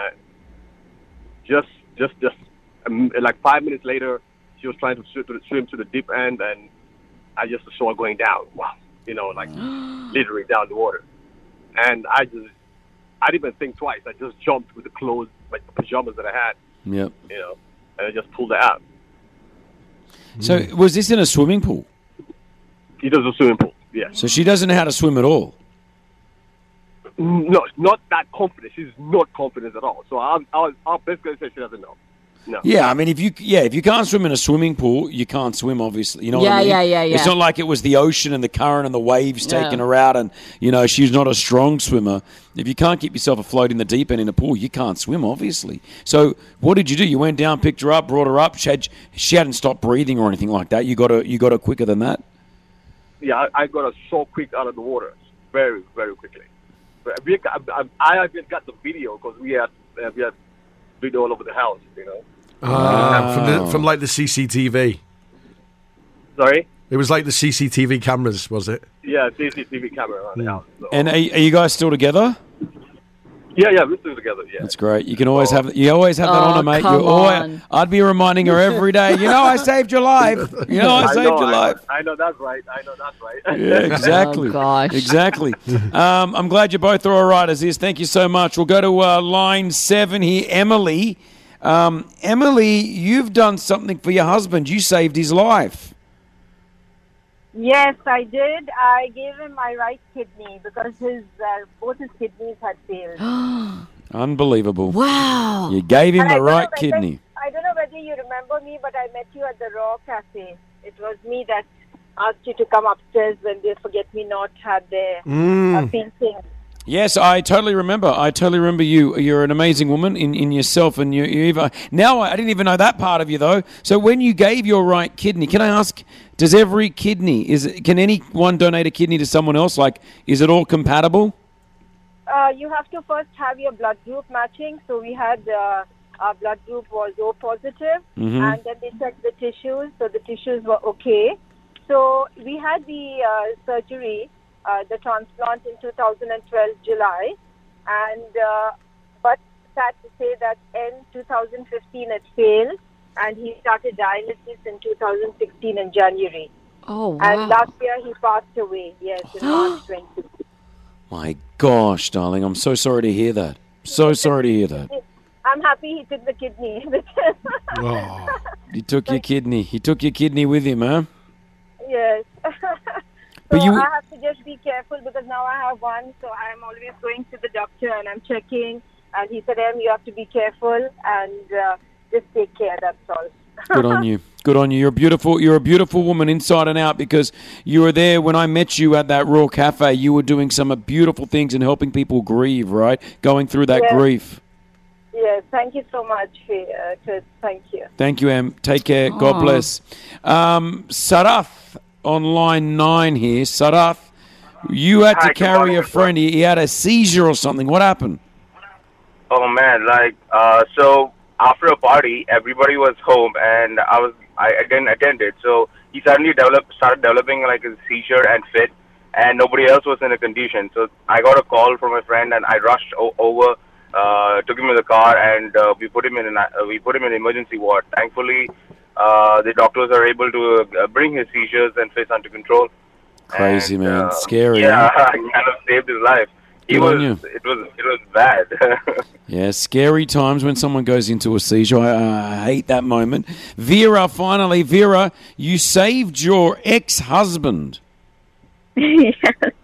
just like 5 minutes later, she was trying to swim to the deep end, and I just saw her going down. Wow, literally down the water. And I didn't even think twice. I just jumped with the clothes, like the pajamas that I had. Yep. And I just pulled her out. So was this in a swimming pool? It was a swimming pool. Yeah. So she doesn't know how to swim at all? No, not that confident. She's not confident at all. So I'll basically say she doesn't know. No. Yeah, I mean, if you can't swim in a swimming pool, you can't swim, obviously. You know what I mean? Yeah. It's not like it was the ocean and the current and the waves taking her out and, she's not a strong swimmer. If you can't keep yourself afloat in the deep end in a pool, you can't swim, obviously. So what did you do? You went down, picked her up, brought her up. She hadn't stopped breathing or anything like that. You got her quicker than that? Yeah, I got her so quick out of the water, very, very quickly. But I even got the video because we had video all over the house, From like the CCTV. Sorry? It was like the CCTV cameras, was it? Yeah, CCTV camera around the house. So. And are you guys still together? Yeah, we're still together. Yeah, that's great. You can always have that on her, mate. I'd be reminding her every day. I saved your life. I saved your life. I know that's right. Yeah, exactly. Oh, gosh. Exactly. I'm glad you both are all right, Aziz. Thank you so much. We'll go to line 7 here. Emily. Emily, you've done something for your husband. You saved his life. Yes, I did. I gave him my right kidney because both his kidneys had failed. Unbelievable. Wow. You gave him the right kidney. I don't know whether you remember me, but I met you at the Raw Cafe. It was me that asked you to come upstairs when the Forget Me Not had their painting. Yes, I totally remember. You. You're an amazing woman in yourself, and you even now. I didn't even know that part of you though. So when you gave your right kidney, can I ask? Does every kidney can anyone donate a kidney to someone else? Like, is it all compatible? You have to first have your blood group matching. So we had our blood group was O positive, and then they checked the tissues. So the tissues were okay. So we had the surgery, the transplant in 2012 July, and but sad to say that in 2015 it failed, and he started dialysis in 2016 in January. Oh wow! And last year he passed away. Yes, in March 20. My gosh, darling, I'm so sorry to hear that. So sorry to hear that. I'm happy he took the kidney. Oh, he took your kidney. He took your kidney with him, huh? Yes. But I have to just be careful because now I have one, so I'm always going to the doctor and I'm checking. And he said, you have to be careful and just take care, that's all. Good on you. Good on you. You're a beautiful woman inside and out, because you were there when I met you at that Raw Cafe. You were doing some beautiful things and helping people grieve, right? Going through that grief. Yes, thank you so much, Chris. Thank you. Thank you, Em. Take care. God bless. Sarath on line 9 here. Sarath, you had to carry a friend. He had a seizure or something. What happened? Oh man, so after a party, everybody was home, and I didn't attend it. So he suddenly started developing like a seizure and fit, and nobody else was in a condition. So I got a call from a friend, and I rushed over, took him in the car, and we put him in an emergency ward. Thankfully, the doctors are able to bring his seizures and fits under control. Crazy, and, man. Scary. Yeah, Huh? I kind of saved his life. It Good on you. was bad. Yeah, scary times when someone goes into a seizure. I hate that moment. Vera, finally, you saved your ex-husband. Yes.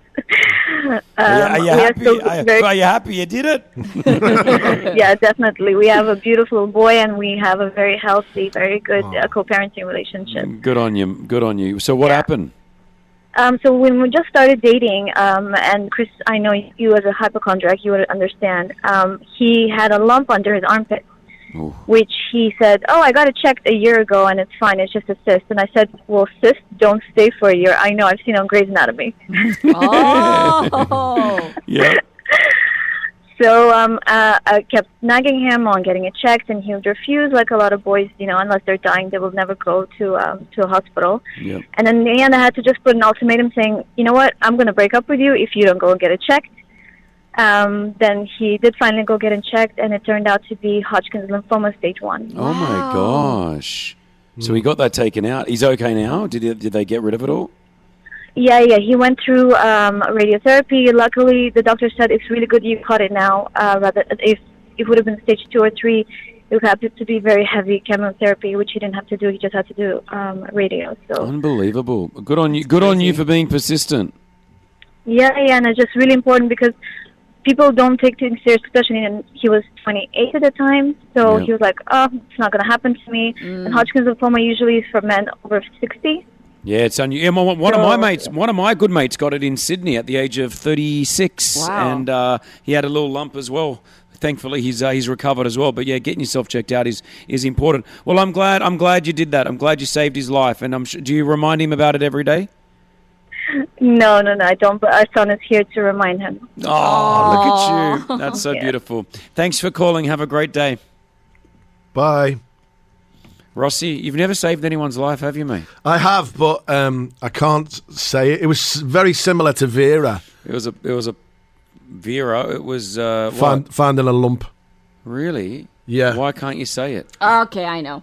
Are you happy? Are you happy you did it? Yeah, definitely. We have a beautiful boy, and we have a very healthy, very good co-parenting relationship. Good on you. Good on you. So what happened? So when we just started dating, and Chris, I know you as a hypochondriac, you would understand, he had a lump under his armpit, which he said, I got it checked a year ago, and it's fine, it's just a cyst. And I said, well, cysts don't stay for a year. I know, I've seen on Grey's Anatomy. Oh! Yeah. So I kept nagging him on getting it checked, and he would refuse, like a lot of boys, unless they're dying, they will never go to a hospital. Yep. And then in the end, I had to just put an ultimatum saying, you know what, I'm going to break up with you if you don't go and get it checked. Then he did finally go get it checked, and it turned out to be Hodgkin's lymphoma stage 1. Oh, my gosh. So he got that taken out. He's okay now? Did they get rid of it all? Yeah, he went through radiotherapy. Luckily, the doctor said it's really good you caught it now. Rather, if it would have been stage 2 or 3, it would have to be very heavy chemotherapy, which he didn't have to do. He just had to do radio. So unbelievable. Good on you. Good on you for being persistent. Yeah, and it's just really important because people don't take things serious, especially, and he was 28 at the time, so he was like, it's not going to happen to me. And Hodgkin's lymphoma usually is for men over 60. Yeah, it's unusual. One of my good mates got it in Sydney at the age of 36, and he had a little lump as well. Thankfully, he's recovered as well. But yeah, getting yourself checked out is important. Well, I'm glad you did that. I'm glad you saved his life. And do you remind him about it every day? No, I don't. But our son is here to remind him. Oh, look at you! That's so beautiful. Thanks for calling. Have a great day. Bye. Rossi, you've never saved anyone's life, have you, mate? I have, but I can't say it. It was very similar to Vera. It was a Vera. It was found in a lump. Really? Yeah. Why can't you say it? Okay, I know.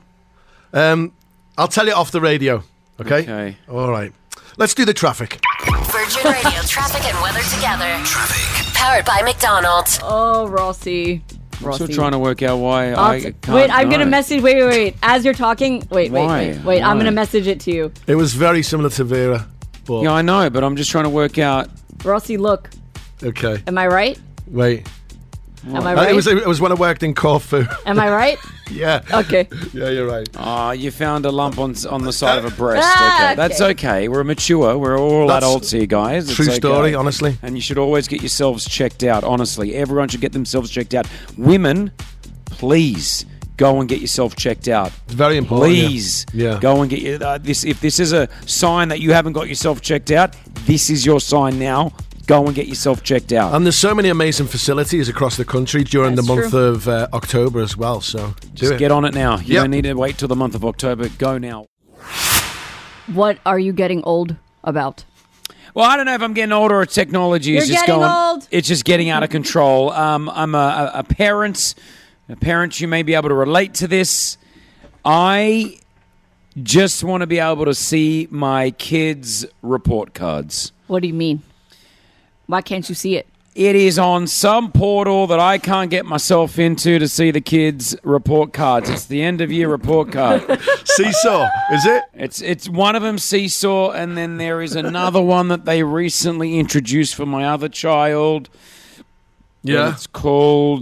I'll tell you off the radio. Okay. Okay. All right. Let's do the traffic. Virgin Radio traffic and weather together. Traffic powered by McDonald's. Oh, Rossi. I'm still trying to work out why I can't. Wait, I'm going to message. Wait. As you're talking, wait. Why? I'm going to message it to you. It was very similar to Vera. But... Yeah, I know, but I'm just trying to work out. Rossi, look. Okay. Am I right? Wait. Am I right? It was when I worked in Corfu. Am I right? Yeah. Okay. Yeah, you're right. Oh, you found a lump on the side of a breast. Ah, okay. That's okay. We're mature. We're all That's adults here, guys. It's true okay. story, honestly. And you should always get yourselves checked out, honestly. Everyone should get themselves checked out. Women, please go and get yourself checked out. It's very important. Please Yeah. go and get you. If this is a sign that you haven't got yourself checked out, this is your sign now. Go and get yourself checked out. And there's so many amazing facilities across the country during the month of October as well. So Just get on it now. You don't need to wait till the month of October. Go now. What are you getting old about? Well, I don't know if I'm getting older or technology is You're just getting going. old. It's just getting out of control. I'm a parent. A parent, you may be able to relate to this. I just want to be able to see my kids' report cards. What do you mean? Why can't you see it? It is on some portal that I can't get myself into to see the kids' report cards. It's the end of year report card. Seesaw, is it? It's one of them, Seesaw, and then there is another one that they recently introduced for my other child. Yeah. And it's called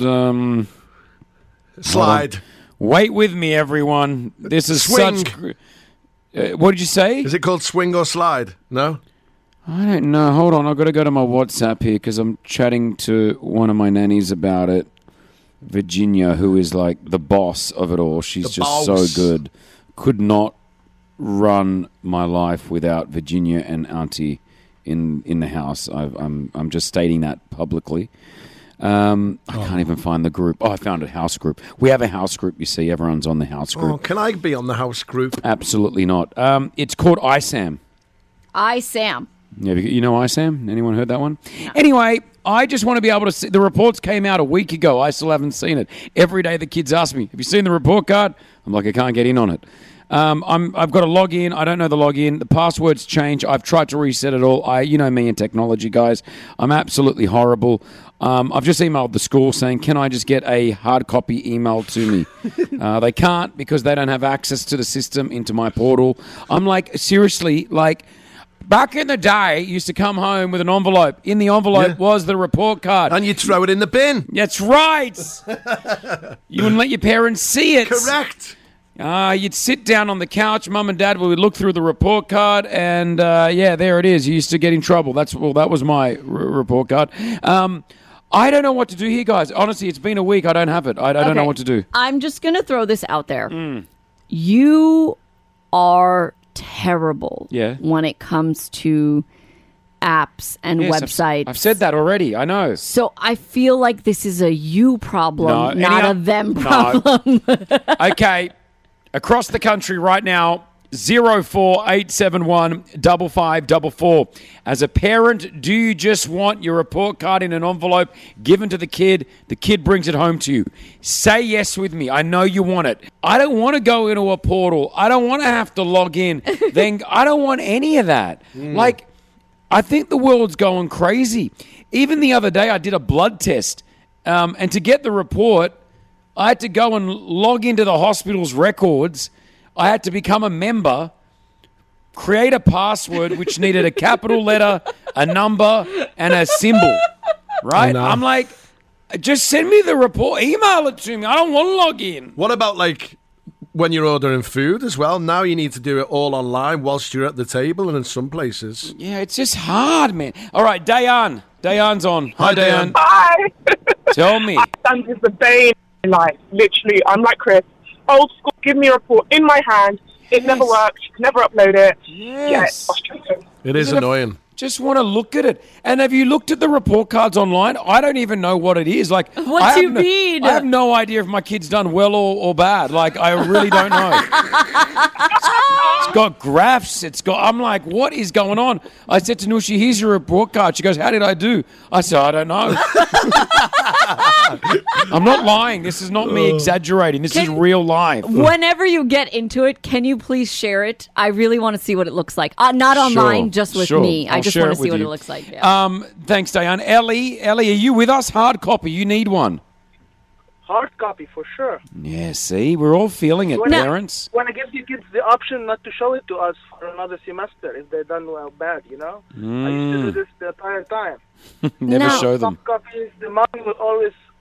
Slide. Wait with me, everyone. This is Swing. such. What did you say? Is it called Swing or Slide? No? I don't know. Hold on. I've got to go to my WhatsApp here because I'm chatting to one of my nannies about it. Virginia, who is like the boss of it all. She's just so good. Could not run my life without Virginia and Auntie in the house. I'm just stating that publicly. I can't even find the group. Oh, I found a house group. We have a house group, you see. Everyone's on the house group. Oh, can I be on the house group? Absolutely not. It's called ISAM. ISAM. Yeah, you know ISAM? Anyone heard that one? No. Anyway, I just want to be able to see. The reports came out a week ago. I still haven't seen it. Every day the kids ask me, have you seen the report card? I'm like, I can't get in on it. I've got to log in. I don't know the login. The passwords change. I've tried to reset it all. You know me and technology, guys. I'm absolutely horrible. I've just emailed the school saying, can I just get a hard copy emailed to me? They can't because they don't have access to the system into my portal. I'm like, seriously, like... Back in the day, you used to come home with an envelope. In the envelope was the report card. And you'd throw it in the bin. That's right. You wouldn't let your parents see it. Correct. You'd sit down on the couch. Mum and Dad would look through the report card, and there it is. You used to get in trouble. That was my report card. I don't know what to do here, guys. Honestly, it's been a week. I don't have it. I don't know what to do. I'm just going to throw this out there. You are terrible when it comes to apps and websites. I've said that already. I know. So I feel like this is a you problem, not a them problem. Okay. Across the country right now, 04871 5544. As a parent, do you just want your report card in an envelope given to the kid? The kid brings it home to you. Say yes with me. I know you want it. I don't want to go into a portal. I don't want to have to log in. Then I don't want any of that. Like, I think the world's going crazy. Even the other day, I did a blood test. And to get the report, I had to go and log into the hospital's records. I had to become a member, create a password which needed a capital letter, a number, and a symbol. Right? I'm like, just send me the report. Email it to me. I don't want to log in. What about, like, when you're ordering food as well? Now you need to do it all online whilst you're at the table and in some places. Yeah, it's just hard, man. All right, Dayan. Dayan's on. Hi, Dayan. Hi. Tell me. I've done this the day in life. Literally, I'm like Chris. Old school, give me a report in my hand. It never works. Never upload it. Yes. Yeah, it's frustrating. It is annoying. Just want to look at it. And have you looked at the report cards online? I don't even know what it is. Like, what do you mean? I have no idea if my kid's done well or bad. Like, I really don't know. It's got graphs. I'm like, what is going on? I said to Nushi, here's your report card. She goes, how did I do? I said, I don't know. I'm not lying. This is not me exaggerating. This is real life. Whenever you get into it, can you please share it? I really want to see what it looks like. Not online, just with me. I just want to see what it looks like. Yeah. Thanks, Diane. Ellie, are you with us? Hard copy. You need one. Hard copy, for sure. Yeah, see? We're all feeling it, parents. When it gives you kids the option not to show it to us for another semester if they've done well bad, you know? I used to do this the entire time. Never show them. Soft copies, the mom will always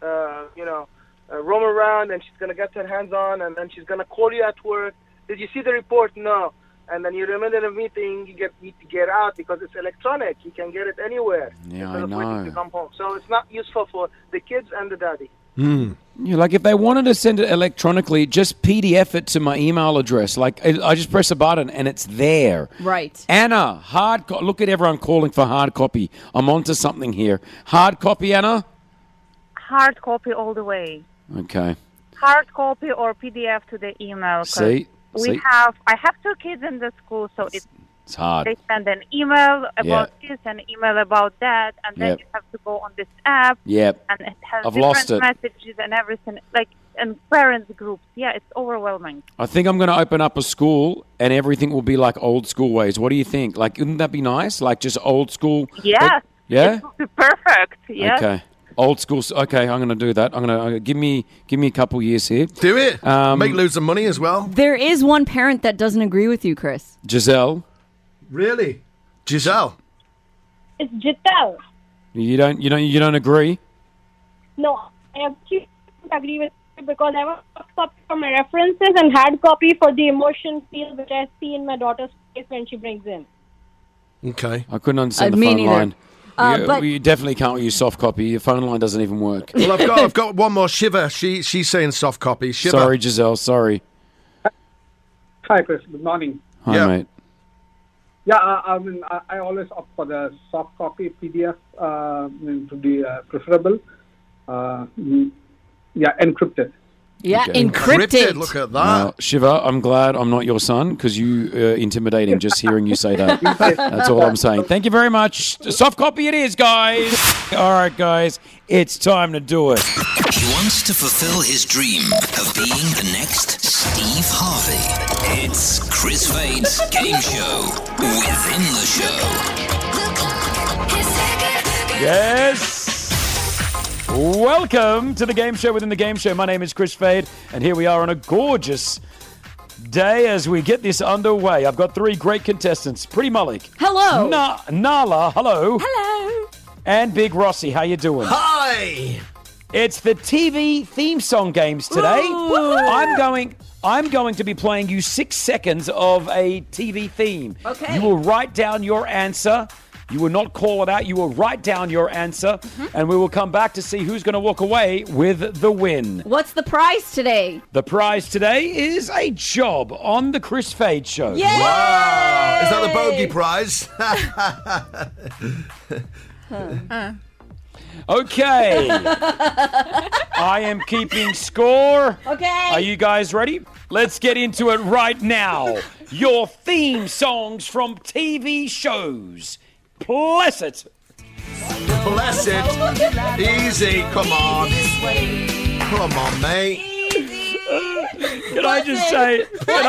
roam around, and she's going to get her hands on, and then she's going to call you at work. Did you see the report? No. And then you remember in a meeting, you need to get out because it's electronic. You can get it anywhere. Yeah, instead I of waiting to know. come home. So it's not useful for the kids and the daddy. Yeah, like if they wanted to send it electronically, just PDF it to my email address. Like I just press a button and it's there. Right. Anna, look at everyone calling for hard copy. I'm onto something here. Hard copy, Anna? Hard copy all the way. Okay. Hard copy or PDF to the email. 'cause See? I have 2 kids in the school, so It's hard. they send an email about this, an email about that, and then Yep. you have to go on this app. Yep. And it has I've different lost it. messages and everything, and parents groups. Yeah, it's overwhelming. I think I'm going to open up a school and everything will be like old school ways. What do you think? Like, wouldn't that be nice? Like just old school? Yes. Yeah? It would be perfect. Yes. Okay. Old school. Okay, I'm going to do that. I'm going to give me a couple years here. Do it. Make loads of money as well. There is one parent that doesn't agree with you, Chris. Giselle, Really? Giselle? It's Giselle. you don't agree? No, I actually don't agree with you because I have a soft copy for my references and hard copy for the emotion feel which I see in my daughter's face when she brings in. Okay. I couldn't understand the me phone neither. line. But- You definitely can't use soft copy. Your phone line doesn't even work. Well, I've got one more. Shiva. She's saying soft copy. Shiva. Sorry, Giselle. Sorry. Hi, Chris. Good morning. Hi, mate. Yeah, I always opt for the soft copy PDF to be preferable. Encrypted. Yeah, Okay. encrypted. Look at that. Now, Shiva, I'm glad I'm not your son because you intimidating just hearing you say that. That's all I'm saying. Thank you very much. Soft copy it is, guys. All right, guys. It's time to do it. He wants to fulfill his dream of being the next Steve Harvey. It's Chris Fade's game show within the show. Yes. Welcome to the game show within the game show. My name is Chris Fade, and here we are on a gorgeous day as we get this underway. I've got 3 great contestants. Pretty Malik. Hello. Nala, hello. Hello. And Big Rossi, how you doing? Hi. It's the TV theme song games today. I'm going to be playing you 6 seconds of a TV theme. Okay. You will write down your answer. You will not call it out. You will write down your answer, and we will come back to see who's going to walk away with the win. What's the prize today? The prize today is a job on the Chris Fade Show. Yay! Wow. Is that the bogey prize? Okay. I am keeping score. Okay. Are you guys ready? Let's get into it right now. Your theme songs from TV shows. Bless it. Bless it. Easy. Come on. Come on, mate. Can I just say,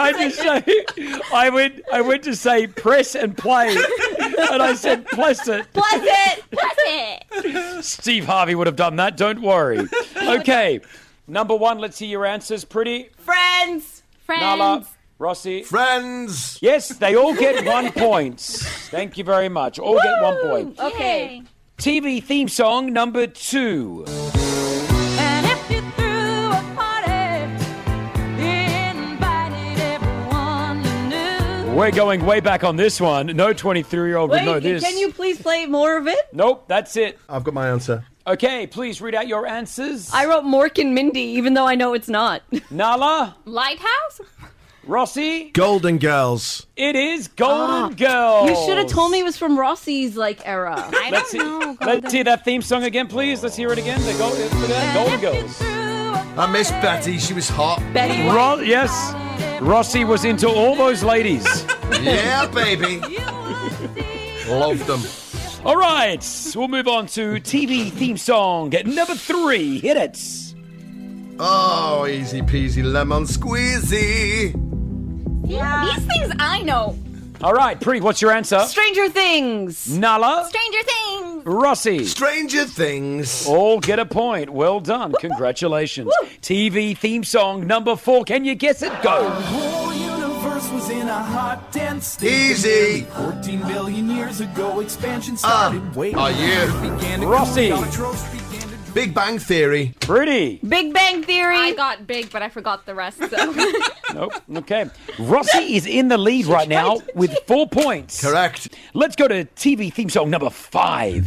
I went to say press and play, and I said bless it. Bless it. Bless it. Steve Harvey would have done that, don't worry. Okay, number 1, let's hear your answers. Pretty. Friends. Nala, Rossi. Friends. Yes, they all get 1 point. Thank you very much. All get 1 point. Okay. TV theme song number 2. And if you threw a party, invited everyone you knew. We're going way back on this one. No 23-year-old would know Wait, this. can you please play more of it? Nope, that's it. I've got my answer. Okay, please read out your answers. I wrote Mork and Mindy, even though I know it's not. Nala, Lighthouse? Rossi. Golden Girls. It is Golden Girls. You should have told me it was from Rossi's era. I don't know. Let's hear that theme song again, please. Let's hear it again. Look at that. Golden Girls. I miss Betty. She was hot. Betty White. Yes. Rossi was into all those ladies. Yeah, baby. Love them. All right. We'll move on to TV theme song at number 3. Hit it. Oh, easy peasy lemon squeezy. Yeah. These things I know. All right, Pri, what's your answer? Stranger Things. Nala. Stranger Things. Rossi. Stranger Things. All get a point. Well done. Congratulations. TV theme song number 4. Can you guess it? Go. The whole universe was in a hot, dense state. Easy. 14 billion years ago, expansion started. Are you? Began to Rossi. cool, autotrophs began to Big Bang Theory. Pretty. Big Bang Theory. I got big, but I forgot the rest. So. Nope. Okay. Rossi is in the lead right now with 4 points. Correct. Let's go to TV theme song number 5.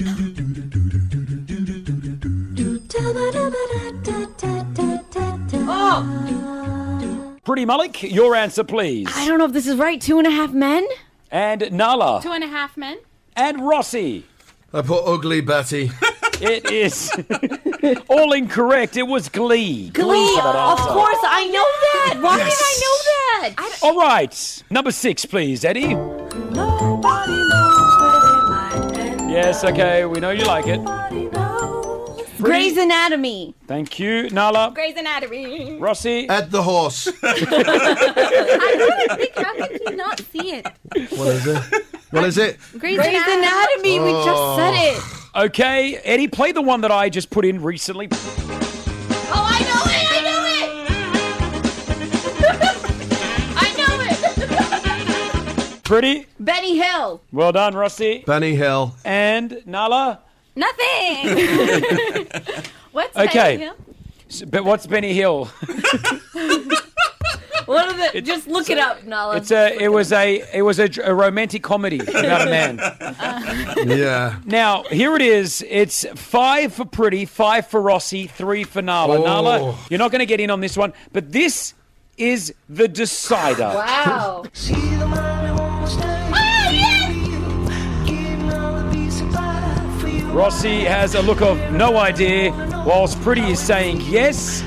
Oh. Pretty Malik, your answer, please. I don't know if this is right. 2.5 Men? And Nala. 2.5 Men. And Rossi. I put Ugly Betty. It is all incorrect. It was Glee. Glee. for that Of answer. course, I know that. Why did I know that? All right. Number 6, please, Eddie. Yes, okay. We know you like it. Grey's Anatomy. Thank you, Nala. Grey's Anatomy. Rossi. Ed the Horse. I think, how can you not see it? What is it? What is it? Grey's Anatomy. We just said it. Okay, Eddie, play the one that I just put in recently. Oh, I know it! I know it! Pretty. Benny Hill. Well done, Rossi. Benny Hill. And Nala. Nothing! What's Okay. Benny Hill? But what's Benny Hill? What are the? Just look it up, Nala. It was a romantic comedy about a man. Yeah. Now, here it is. It's 5 for Pretty, 5 for Rossi, 3 for Nala. Oh. Nala, you're not going to get in on this one, but this is the decider. Wow. Rossi has a look of no idea, whilst Pretty is saying yes.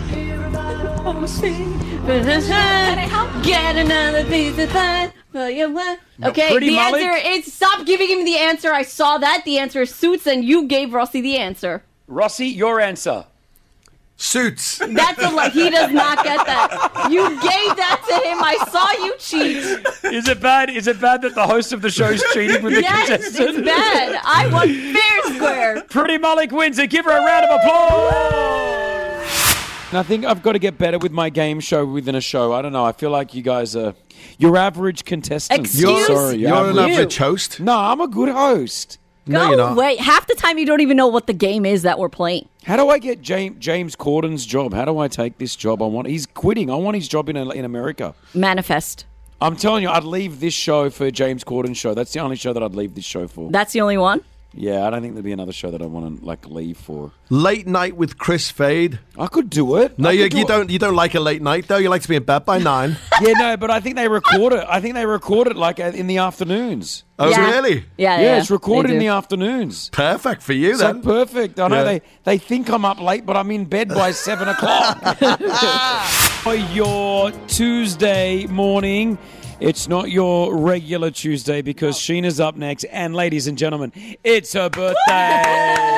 Get another piece of pie for your wife. Okay, Pretty the Malik. answer is stop giving him the answer. I saw that. The answer is Suits, and you gave Rossi the answer. Rossi, your answer. Suits. That's a lie. He does not get that. You gave that to him. I saw you cheat. Is it bad? Is it bad that the host of the show is cheating with the Yes, contestant? it's bad. I won fair and square. Pretty Malik wins it. Give her a round of applause. I think I've got to get better with my game show within a show. I don't know. I feel like you guys are your average contestants. You're an average host. No, I'm a good host. No, you're Go not. away. Half the time you don't even know what the game is that we're playing. How do I get James Corden's job? How do I take this job? He's quitting. I want his job in America. Manifest. I'm telling you, I'd leave this show for James Corden's show. That's the only show that I'd leave this show for. That's the only one? Yeah, I don't think there'd be another show that I want to leave for. Late night with Chris Fade. I could do it. No, I you could do it. don't. You don't like a late night though. You like to be in bed by 9. Yeah, no, but I think they record it. I think they record it like in the afternoons. Oh, really? Yeah, it's recorded they in do. the afternoons. Perfect for you So then. perfect. I know Yeah. they think I'm up late, but I'm in bed by 7 o'clock. For your Tuesday morning, it's not your regular Tuesday because Sheena's up next. And ladies and gentlemen, it's her birthday.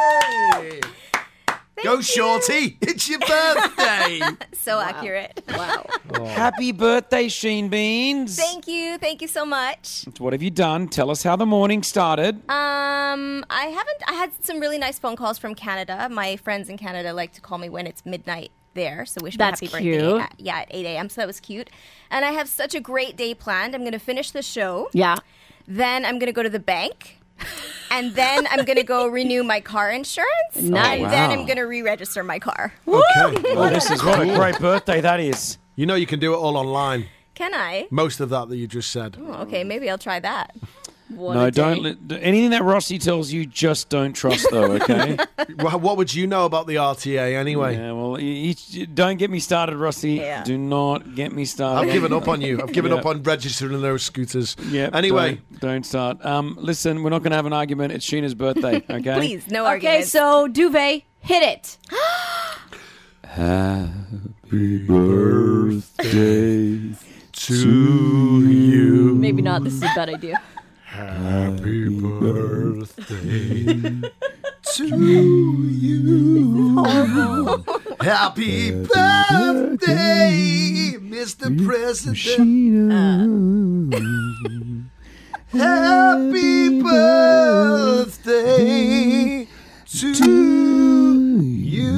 Go, Shorty. It's your birthday. So accurate. Wow. Happy birthday, Sheen Beans. Thank you so much. What have you done? Tell us how the morning started. I had some really nice phone calls from Canada. My friends in Canada like to call me when it's midnight there, so wish me That's happy cute. birthday at 8 a.m. So that was cute. And I have such a great day planned. I'm going to finish the show. Yeah. Then I'm going to go to the bank. And then I'm going to go renew my car insurance. Nice. And then I'm going to re-register my car. Okay. Oh, this is what a great birthday that is. You know you can do it all online. Can I? Most of that you just said. Oh, okay, maybe I'll try that. No, don't. Anything that Rossi tells you, just don't trust, though, okay? What would you know about the RTA anyway? Yeah, well, don't get me started, Rossi. Yeah. Do not get me started. I've given up on you. I've given Yeah. up on registering those scooters. Yeah. Anyway. Don't start. Listen, we're not going to have an argument. It's Sheena's birthday, okay? Please, no Okay, arguments. so Duvet, hit it. Happy birthday to you. Maybe not. This is a bad idea. Happy birthday to you. Happy birthday, Mr. President. Happy birthday to you.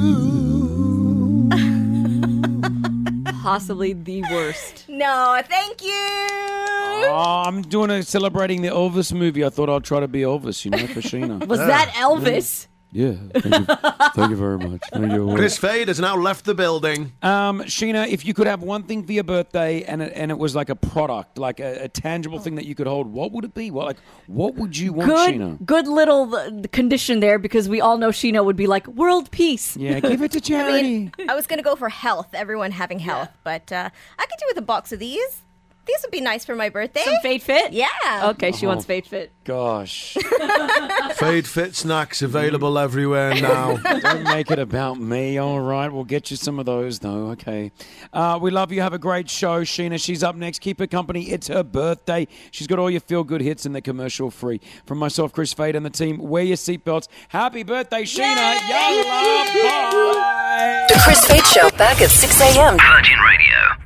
Possibly the worst. No, thank you. Oh, I'm celebrating the Elvis movie. I thought I'd try to be Elvis, for Sheena. Was that Elvis? Yeah, thank you very much. Thank you. Chris Fade has now left the building. Sheena, if you could have one thing for your birthday and it was like a product, like a tangible thing that you could hold, what would it be? What would you want, Sheena? Good little condition there, because we all know Sheena would be like, world peace. Yeah, give it to charity. I was going to go for health, everyone having health, but I could do with a box of these. These would be nice for my birthday. Some Fade Fit? Yeah. Okay, she wants Fade Fit. Gosh. Fade Fit snacks available everywhere now. Don't make it about me. All right, we'll get you some of those, though. Okay. We love you. Have a great show, Sheena. She's up next. Keep her company. It's her birthday. She's got all your feel-good hits and they're commercial-free. From myself, Chris Fade, and the team, wear your seatbelts. Happy birthday, Sheena. Yalla. Bye. The Chris Fade Show, back at 6 a.m. Virgin Radio.